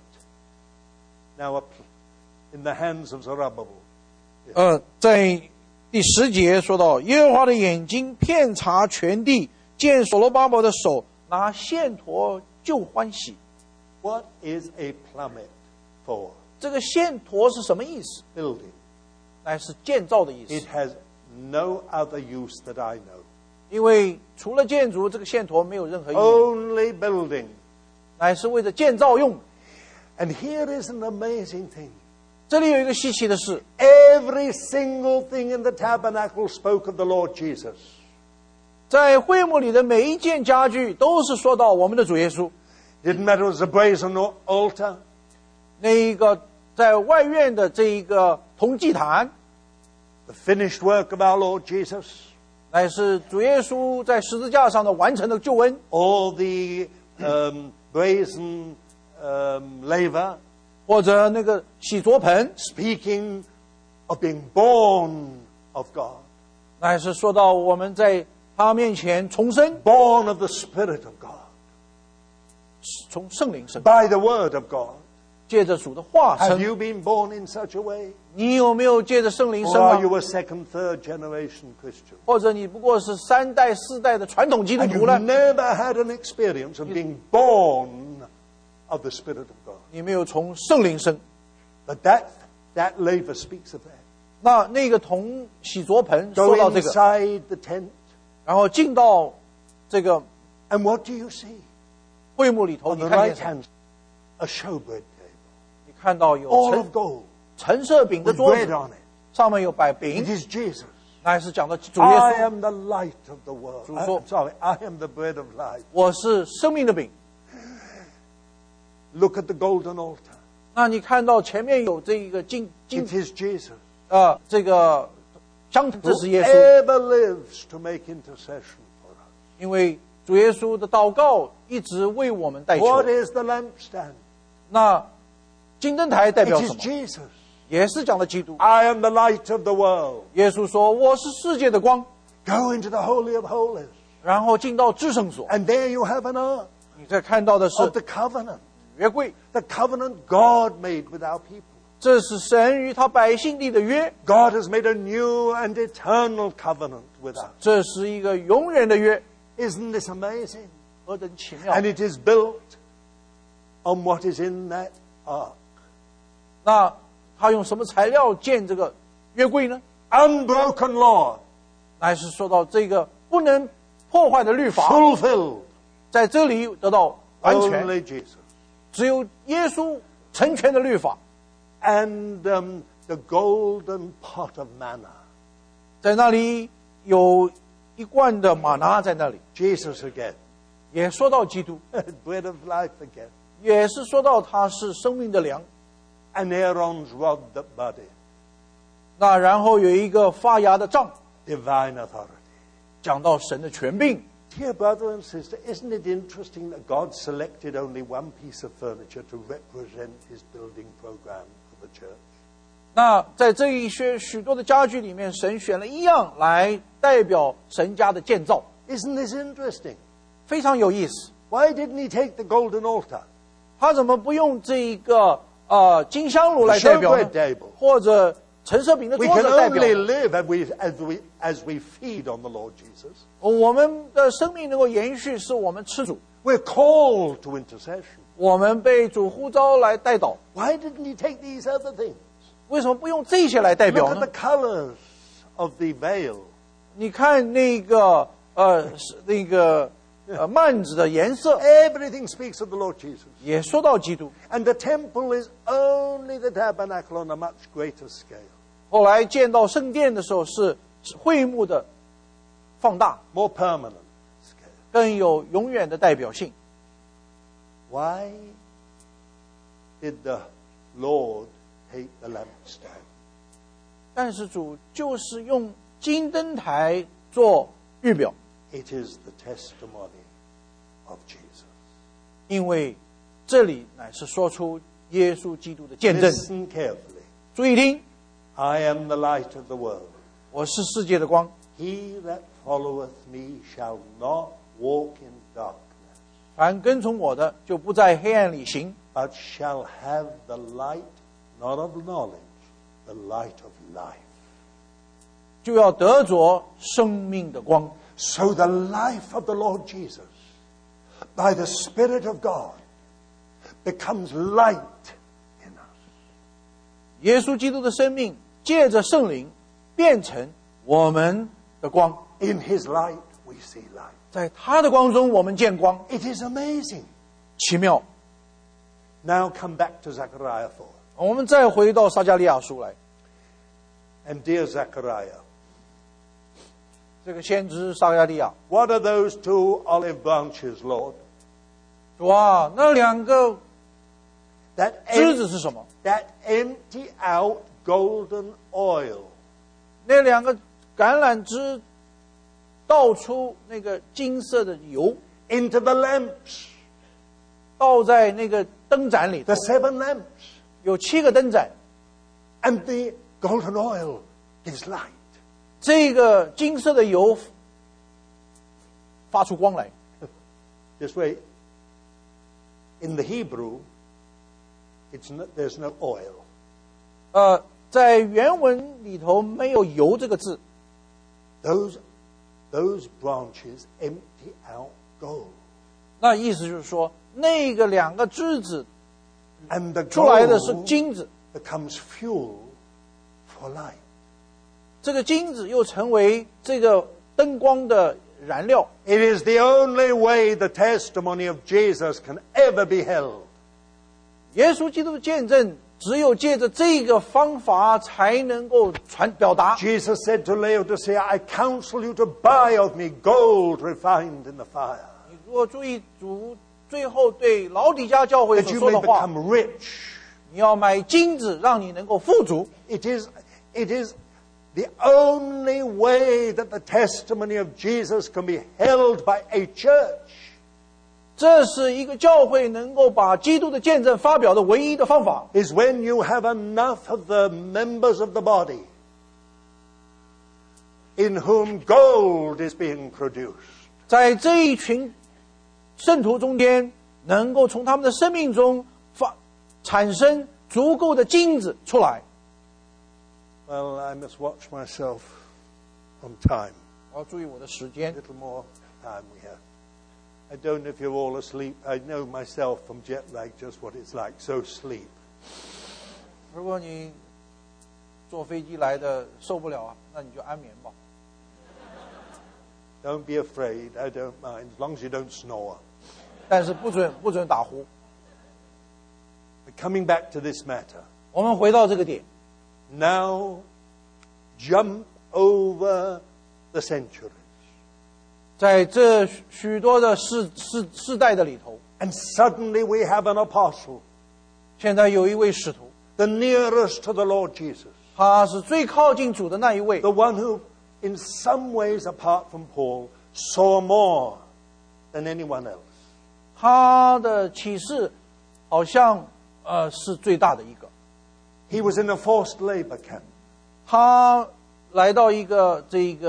now in the hands of Zerubbabel. 在第10节说到，耶和华的眼睛遍察全地，见所罗巴伯的手拿线砣就欢喜。 What is a plummet for? 这个线砣是什么意思？ Building. 乃是建造的意 It 思。 has no other use that I know. 因为除了建筑，这个线砣没有任何意义， Only building. 乃是为了建造用。 And here is an amazing thing. 这里有一个稀奇的事， Every single thing in the tabernacle spoke of the Lord Jesus. 在会幕里的每一件家具都是说到我们的主耶稣。 Didn't matter it was a brazen altar, 那一个在外院的这一个铜祭坛， the finished work of our Lord Jesus, 乃是主耶稣在十字架上的完成的救恩， or the brazen laver, 或者那个洗濯盆， speaking of being born of God, 乃是说到我们在他面前重生， born of the Spirit of God, 从圣灵生， by the Word of God. 借着主的话 Have 生。 you been born in such a way? 你有没有借着圣灵 Or 生 are 啊？ you a second, third generation Christian? 或者你不过是3代4代的传统基督 And 徒 you've 呢？ never had an experience of being born of the Spirit of God. 你没有从圣灵生。 But that laver speaks of that. 那个铜洗濯盆 Go 说到这个， inside the tent, 然后进到这个 and what do you see? 会幕里头， On 你 the 看 right 见什么？ hand, a showbread table, 你看到有 all of gold, 陈设饼的 with 桌 bread 子， on it. 上面有摆 It 饼， is Jesus. 那是讲的主耶 I 稣。 am the light of the world. 주소. Sorry, I am the bread of life. 我是生命的饼。 Look at the golden altar. 那你看到前面有这一个 It is Jesus 这个香，这是 who 耶稣， ever lives to make intercession for us. 因为主耶稣的祷告一直为我们代求。 What is the lampstand? 那金灯台代 It 表 is 什么？ Jesus. 也是讲的基督。 I am the light of the world. 耶稣说：“我是世界的光。 Go into the Holy of Holies. ” 然后进到至圣所， And there you have an ark 你再看到的是 of the covenant. 约柜， The covenant God made with our people. 这是神与他百姓立的约， God has made a new and eternal covenant with us. 这是一个永远的约， Isn't this amazing? 何等奇妙！ And it is built on what is in that ark. 那他用什么材料建这个约柜呢？ Unbroken law, 乃是说到这个不能破坏的律法， fulfilled. 在这里得到完全， Only Jesus. 只有耶稣成全的律法。 And the golden pot of manna. 在那里有一罐的玛拿在那里， Jesus again. 也说到基督， Bread of life again. 也是说到他是生命的粮。 And Aaron's rod that budded. 那然后有一个发芽的杖， Divine authority. 讲到神的权柄。 Dear brother and sister, isn't it interesting that God selected only one piece of furniture to represent his building program for the church? 那在这一些许多的家具里面，神选了一样来代表神家的建造， Isn't this interesting? 非常有意思。 Why didn't he take the golden altar? 他怎么不用这一个金香炉来 The 代表呢 showbread table. 或者陈设饼的 We 桌 can 子代表 only 呢？ live as we feed on the Lord Jesus. 我们的生命能够延续，是我们吃主， We're called to intercession. 我们被主呼召来代祷。 Why didn't he take these other things? 为什么不用这些来代 Look 表 at 呢 the？colors of the veil. 你看那个幔子的颜色， Everything speaks of the Lord Jesus. 也说到基督。 And the temple is only the tabernacle on a much greater scale. 后来见到圣殿的时候，是会幕的放大， More permanent scale. 更有永远的代表性。 Why did the Lord take the lampstand? 但是主就是用金灯台做预表， It is the testimony of Jesus. 因为这里乃是说出耶稣基督的见证。 Listen carefully. 注意听， I am the light of the world. 我是世界的光， He that followeth me shall not walk in darkness, 凡跟从我的，就不在黑暗里行， but shall have the light, not of knowledge, the light of life. 就要得着生命的光。 So the life of the Lord Jesus, by the Spirit of God, becomes light in us. 耶稣基督的生命借着圣灵变成我们的光， In His light we see light. 在他的光中我们见光， It is amazing. 奇妙。 Now come back to Zechariah 4. 我们再回到撒迦利亚书来， And dear Zechariah, 这个先知撒迦利亚， what are those two olive branches, Lord? 哇，那两个 That 枝子是什么？ empty out golden oil. 那两个橄榄枝倒出那个金色的油， Into the lamps, 倒在那个灯盏里头 the 7 lamps. 有7个灯盏， And the golden oil gives light. 这个金色的油发出光来。 Just wait. In the Hebrew, there's no oil. 在原文里头没有油这个字。 Those branches empty out gold. 那意思就是说，那个2个枝子 And the 出来的是 gold 金子， becomes fuel for light. 这个金子又成为这个灯光的燃料。 It is the only way the testimony of Jesus can ever be held. 耶稣基督的见证只有借着这个方法才能够表达。 Jesus said to Laodicea, I counsel you to buy of me gold refined in the fire, 你如果注意主最后对老底嘉教会 that 所 you 说 may 的话， become rich. 你要买金子，让你能够富足。 It is the only way that the testimony of Jesus can be held by a church. 这是一个教会能够把基督的见证发表的唯一的方法。 Is when you have enough of the members of the body in whom gold is being produced. 在这一群圣徒中间，能够从他们的生命中产生足够的金子出来。 Well, I must watch myself on time. 我要注意我的时间 A。little more time we have. I don't know if you're all asleep. I know myself from jet lag just what it's like. So sleep. 如果你坐飞机来的受不了啊，那你就安眠吧。 Don't be afraid. I don't mind as long as you don't snore. 但是不准打呼。 But coming back to this matter, 我们回到这个点， now jump over the centuries. 在这许多的世代的里头， And suddenly we have an apostle, 现在有一位使徒， the nearest to the Lord Jesus, 他是最靠近主的那一位， the one who, in some ways apart from Paul, saw more than anyone else. 他的启示好像是最大的一个。 He was in a forced labor camp. 他来到一个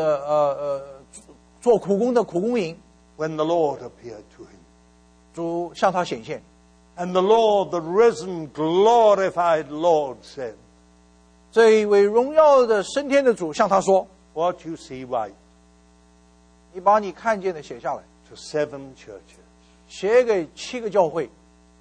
做苦工的苦工营， When the Lord appeared to him. 主向他显现。 And the Lord, the risen, glorified Lord, said, 这一位荣耀的升天的主向他说 What you see, write 你把你看见的写下来， to 7 churches. 写给7个教会。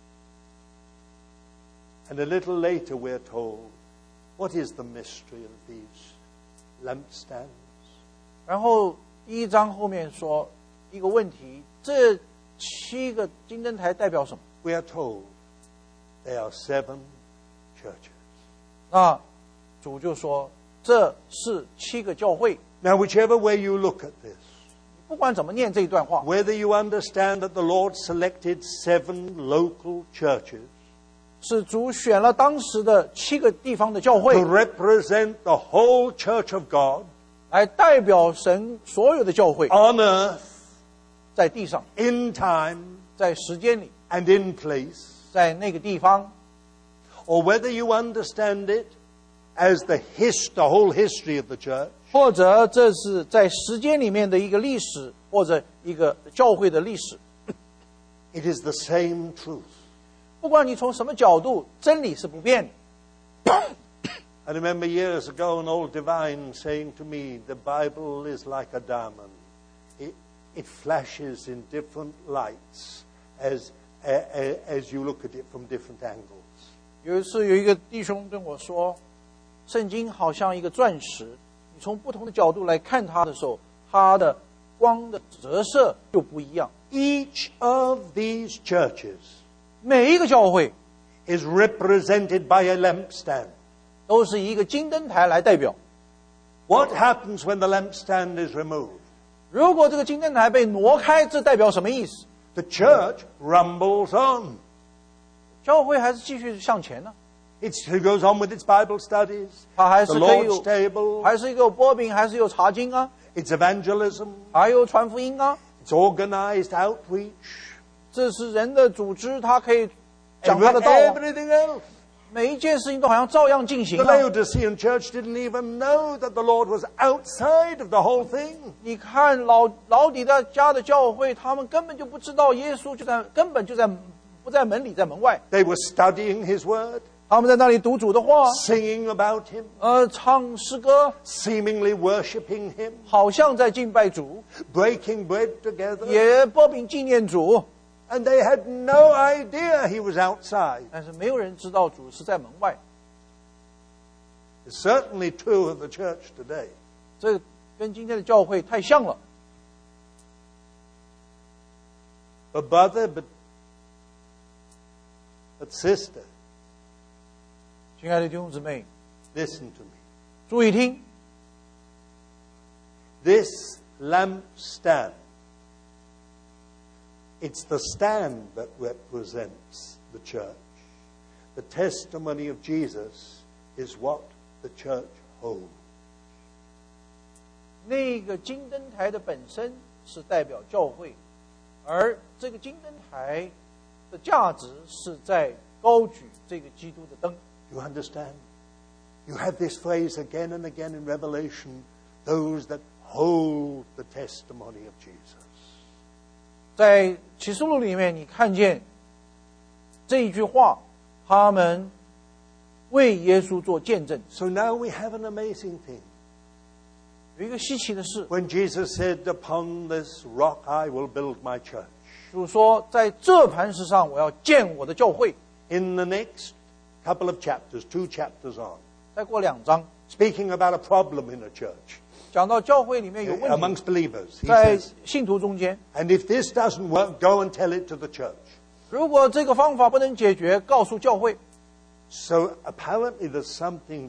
And a little later we're told, what is the mystery of these lampstands? 然后1章后面说一个问题，这7个金灯台代表什么？ We are told they are 7 churches. 那主就说这是7个教会。 Now, whichever way you look at this, 不管怎么念这一段话， whether you understand that the Lord selected 7 local churches 是主选了当时的7个地方的教会 to represent the whole church of God 来代表神所有的教会 on earth, 在地上， in time, 在时间里， and in place, 在那个地方， or whether you understand it as the whole history of the church, 或者这是在时间里面的一个历史，或者一个教会的历史。 it is the same truth. 不管你从什么角度，真理是不变的。 I remember years ago an old divine saying to me, the Bible is like a diamond. It flashes in different lights as you look at it from different angles. 有一次，有一个弟兄跟我说，圣经好像一个钻石，你从不同的角度来看它的时候，它的光的折射就不一样。 Each of these churches 每一个教会 is represented by a lampstand. 都是一个金灯台来代表。 What happens when the lampstand is removed? 如果这个金灯台被挪开，这代表什么意思？ The church rumbles on. 教会还是继续向前呢， It goes on with its Bible studies, 它还 the 是可以 Lord's 有， table, 还是一个波饼，还是有查经啊， its evangelism, 还有传福音啊。 its organized outreach, 这是人的组织，它可以讲他的道啊。 everything else. 每一件事情都好像照样进行 The 啊。 Laodicean church didn't even know that the Lord was outside of the whole thing. 你看老底的家的教会，他们根本就不知道耶稣根本就在不在门里，在门外。 They were studying His Word, 他们在那里读主的话， singing about Him, 唱诗歌， seemingly worshipping Him, 好像在敬拜主， breaking bread together. 也擘饼纪念主。 And they had no idea He was outside. 但是没有人知道主是在门外。 It's certainly true of the church today. 这跟今天的教会太像了。 But brother, but sister, 亲爱的弟兄姊妹， listen to me. 注意听， This lampstand, it's the stand that represents the church. The testimony of Jesus is what the church holds. 那个金灯台的本身是代表教会，而这个金灯台的价值是在高举这个基督的灯。 You understand? You have this phrase again and again in Revelation, those that hold the testimony of Jesus. 在启示录里面，你看见这一句话，他们为耶稣做见证。 So now we have an amazing thing. 有一个稀奇的事， When Jesus said, "Upon this rock I will build my church." 主说，在这磐石上，我要建我的教会。 In the next couple of chapters, 2 chapters on, 再过2章， speaking about a problem in a church 讲到教会里面有问题， amongst believers, he 在 says, 信徒中间， "And if this doesn't work, go and tell it to the church." 如果这个方法不能解决，告诉教会。 So apparently there's something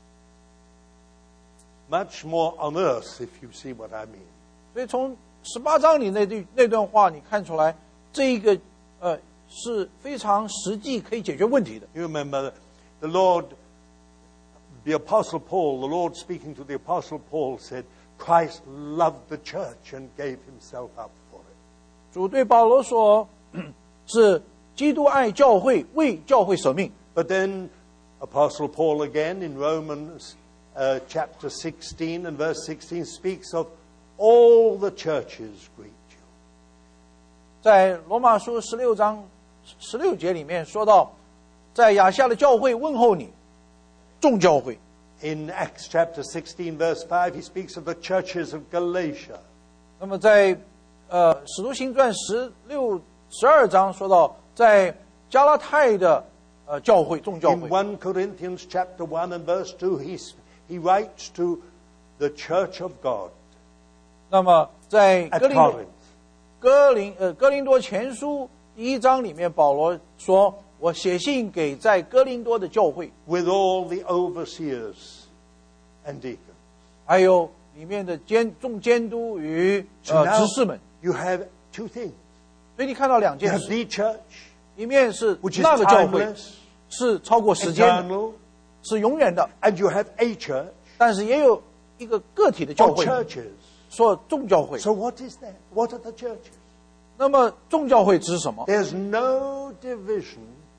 much more on earth, if you see what I mean. 所以从18章里那段话，你看出来，这一个是非常实际可以解决问题的。 You remember the Lord, the Apostle Paul, the Lord speaking to the Apostle Paul said, Christ loved the church and gave himself up for it. 主对保罗说，是基督爱教会，为教会舍命。 But then Apostle Paul again in Romans chapter 16 and verse 16 speaks of all the churches greet you. 在罗马书16章16节里面说到，在亚夏的教会问候你，众教会。 In Acts chapter 16 verse 5 he speaks of the churches of Galatia. 那么在使徒行传12章说到，在加拉太的教会，众教 In 会。 1 Corinthians chapter 1 and verse 2 he writes to the church of God 那么在 at 哥林多前书1章里面，保罗说：“我写信给在哥林多的教会， with all the overseers and deacons." 还有里面的众监督与 So now 执事们。 you have two things. 所以你看到2 You 件 have 事， the church, 一面是 which is 那个教会 timeless, 是超过时间的， eternal, 是永远的， and you have a church 但是也有一个个体的教 or 会， churches. 说众教会。 So what is that? What are the churches? 那么众教会指什么？ There's no division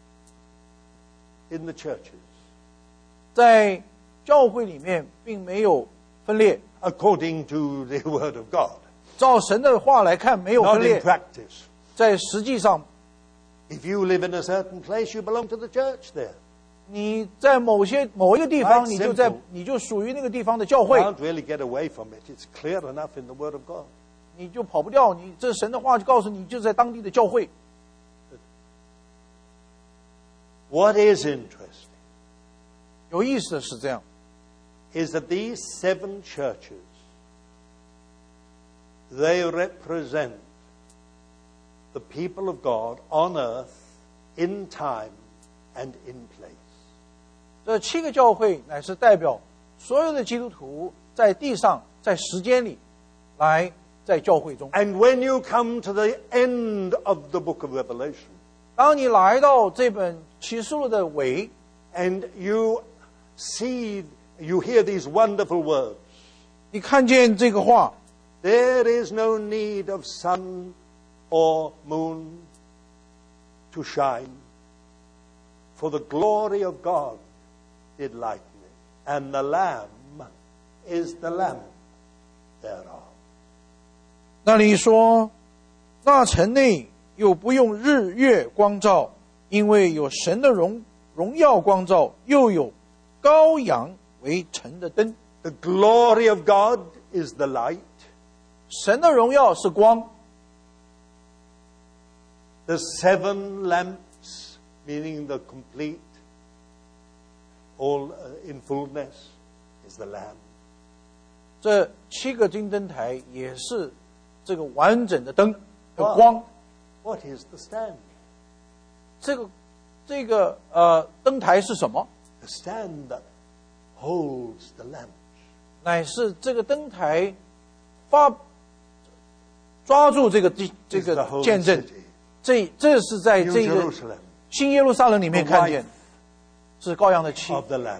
in the churches 在教会里面并没有分裂， according to the word of God, 照神的话来看没有 not 分 in 裂， practice. 在实际上， If you live in a certain place, you belong to the church there. 你在某一个地方， Quite simple. 你就属于那个地方的教会， Can't really get away from it. It's clear enough in the word of God. 你就跑不掉。你这神的话就告诉你，就在当地的教会。 What is interesting 有意思的是这样， is that these 7 churches, they represent the people of God on earth in time and in place. 这7个教会乃是代表所有的基督徒在地上，在时间里来在教会中。 And when you come to the end of the book of Revelation, 当你来到这本启示录的尾， and you hear these wonderful words, 你看见这个话， there is no need of sun or moon to shine, for the glory of God did lighten it, and the Lamb is the Lamp thereof. 那里说，那城内又不用日月光照， 因为有神的荣耀光照，又有羔羊为城的灯。 The glory of God is the light. 神的荣耀是光， The 7 lamps, meaning the complete, all in fullness, is the Lamb. 这7个金灯台也是这个完整的灯的光。 What is the stand? 这个灯台是什么？ The stand that holds the lamp. 乃是这个灯台抓住这个 Is the holy 见证。 city, 这是在 New 这个 Jerusalem, 新耶路撒冷里面 the 看见， wife 是羔羊的妻。 of the Lamb.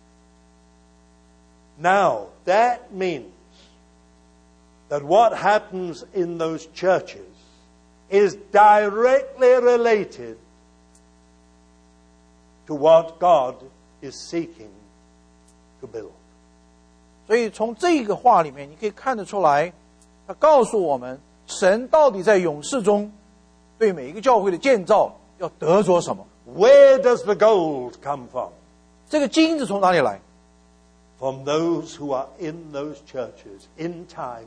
Now, that means that what happens in those churches is directly related to what God is seeking to build. 所以从这个话里面，你可以看得出来，他告诉我们，神到底在勇士中对每一个教会的建造要得着什么？ Where does the gold come from? 这个金子从哪里来？ From those who are in those churches, in time,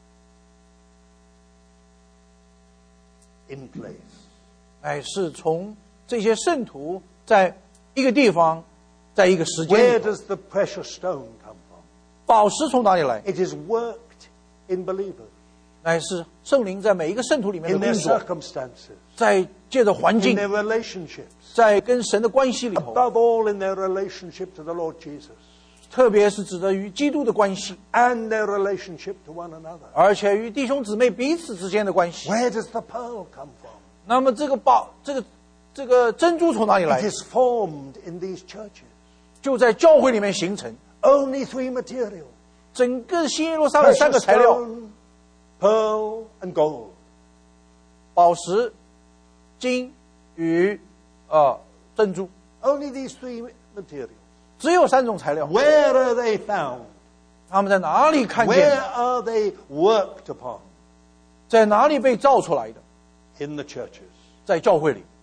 in place. 乃是从这些圣徒在一个地方，在一个时间 Where 里头。 does the precious stone come from? 宝石从哪里来？ It is worked in believers, 乃是圣灵在每一个圣徒里面的 in 工 their 作， circumstances, 在借着环 in 境， their relationships, 在跟神的关系里头， above all in their relationship to the Lord Jesus, 特别是指的与基督的关系， and their relationship to one another. 而且与弟兄姊妹彼此之间的关系。 Where does the pearl come from? 那么这个珍珠从哪里 It 来？ is formed in these churches. 就在教会里面形成。 Only 3 materials: 整个新耶路撒冷3 precious 个材料： stone, pearl, and gold. 宝石、金与珍珠， Only these 3 materials. 只有3种材料。 Where are they found? 他们在哪里看见 Where 的？ are they worked upon? 在哪里被造出来的？ In the churches. 在教会里。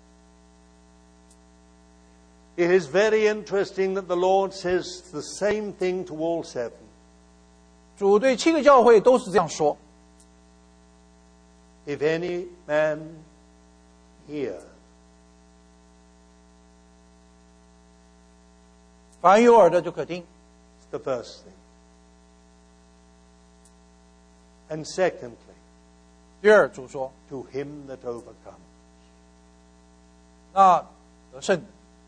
It is very interesting that the Lord says the same thing to all 7. 主对7个教会都是这样说： If any man hear, 凡有耳的就可听。 it's the first thing. And secondly, 第二，主说 to him that overcomes. 那得胜的。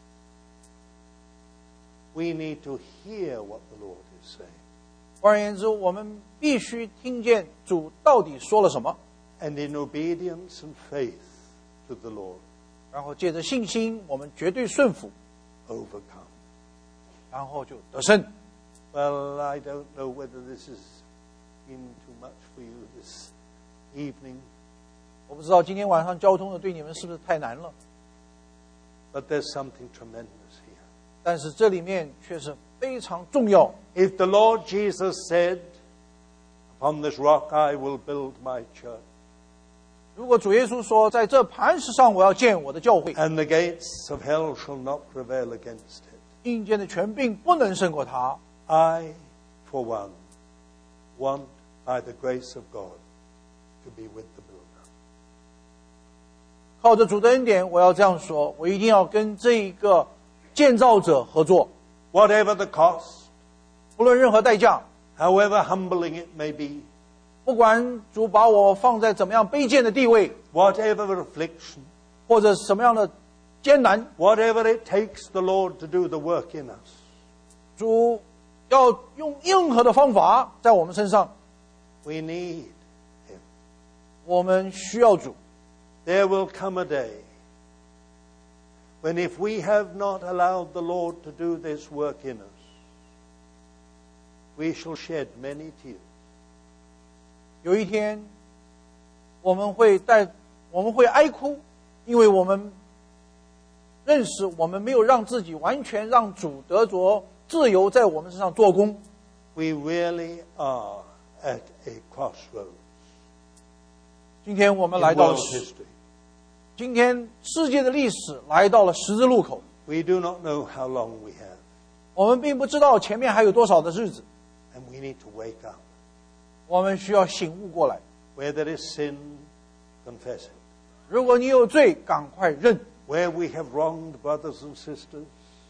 We need to hear what the Lord is saying. 换而言之，我们必须听见主到底说了什么， And in obedience and faith to the Lord, 然后借着信心，我们绝对顺服， overcome. 然后就得胜。 Well, I don't know whether this has been too much for you this evening, 我不知道今天晚上交通的对你们是不是太难了， but there's something tremendous here. 但是这里面却是非常重要。 If the Lord Jesus said, "Upon this rock I will build my church," 如果主耶稣说，在这磐石上我要建我的教会， and the gates of hell shall not prevail against it, 阴间的权柄不能胜过他。 I, for one, want by the grace of God to be with the builder. 靠着主的恩典，我要这样说，我一定要跟这一个建造者合作， Whatever the cost, 不论任何代价， however humbling it may be, 不管主把我放在怎么样卑贱的地位， whatever affliction, 或者什么样的艰难， whatever it takes the Lord to do the work in us, 主要用任何的方法在我们身上， we need Him. 我们需要主。 There will come a day when if we have not allowed the Lord to do this work in us, we shall shed many tears. 有一天，我们会哀哭，因为我们认识我们没有让自己完全让主得着自由在我们身上做工。 We really are at a crossroads 今天我们 in 来到 world history. 今天世界的历史来到了十字路口， We do not know how long we have, 我们并不知道前面还有多少的日子， and we need to wake up. 我们需要醒悟过来。 Where there is sin, confess it. 如果你有罪，赶快认。 Where we have wronged brothers and sisters,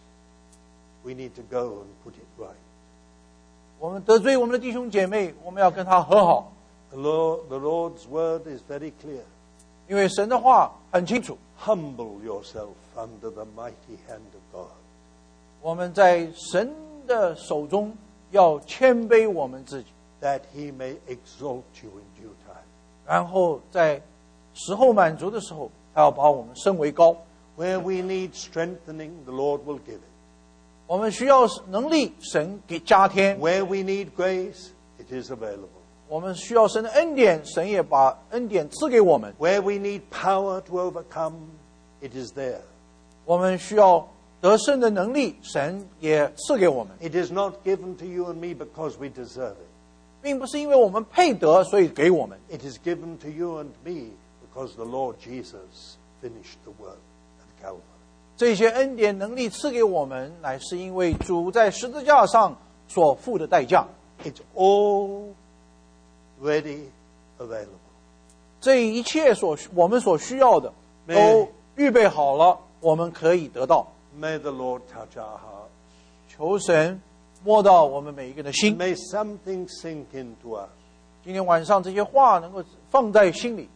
we need to go and put it right. 我们得罪我们的弟兄姐妹，我们要跟他和好， The Lord's word is very clear. 因为神的话很清楚。 Humble yourself under the mighty hand of God. 我们在神的手中要谦卑我们自己， that he may exalt you in due time. 然后在时候满足的时候，他要把我们升为高。 Where we need strengthening, the Lord will give it. 我们需要能力，神给加添； Where we need grace, it is available. 我们需要神的恩典，神也把恩典赐给我们。 Where we need power to overcome, it is there. 我们需要得胜的能力，神也赐给我们， It is not given to you and me because we deserve it. 并不是因为我们配得，所以给我们。 It is given to you and me because the Lord Jesus finished the work at Calvary. 这些恩典能力赐给我们，乃是因为主在十字架上所付的代价。 It's all ready, available. 这一切我们所需要的都预备好了，我们可以得到。 May the Lord touch our hearts. 求神摸到我们每一个人的心。 May something sink into us. 今天晚上这些话能够放在心里。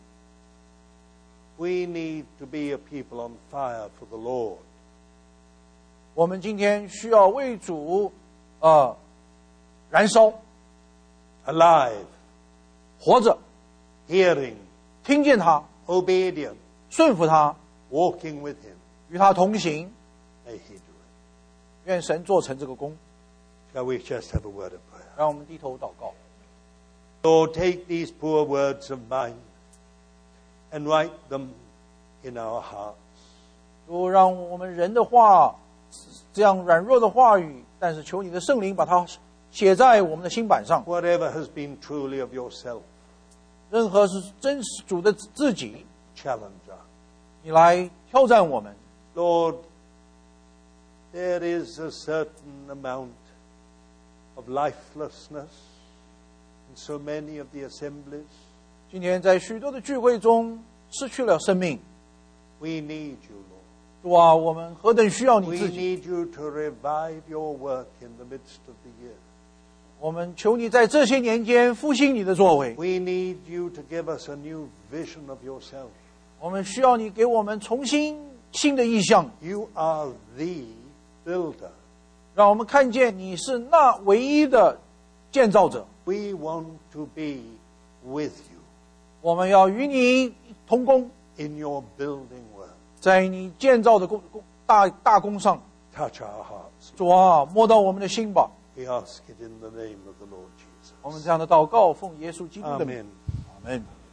We need to be a people on fire for the Lord. 我们今天需要为主燃烧， Alive, 活着， hearing, 听见他， obedient, 顺服他， walking with him. 与他同行。 May he do it. 愿神做成这个功。 Shall we just have a word of prayer? 让我们低头祷告。 Lord, take these poor words of mine and write them in our hearts. 主，让我们人的话，这样软弱的话语，但是求你的圣灵把它写在我们的心板上。 Whatever has been truly of yourself, 任何是真实主的自己， challenge us. 你来挑战我们。 Lord, there is a certain amount of lifelessness in so many of the assemblies. 今天在许多的聚会中失去了生命。 We need you, Lord. 主啊，我们何等需要你 We 自己！ need you to revive your work in the midst of the year. 我们求你在这些年间复兴你的作为。 We need you to give us a new vision of yourself. 我们需要你给我们重新新的意象， You are the builder. 让我们看见你是那唯一的建造者。 We want to be with you 我们要与你同工， in your building work. 在你建造的大工上。 Touch our hearts. 主啊，摸到我们的心吧。 We ask it in the name of the Lord Jesus. 我们这样的祷告，奉耶稣基督的名。 Amen. 阿门。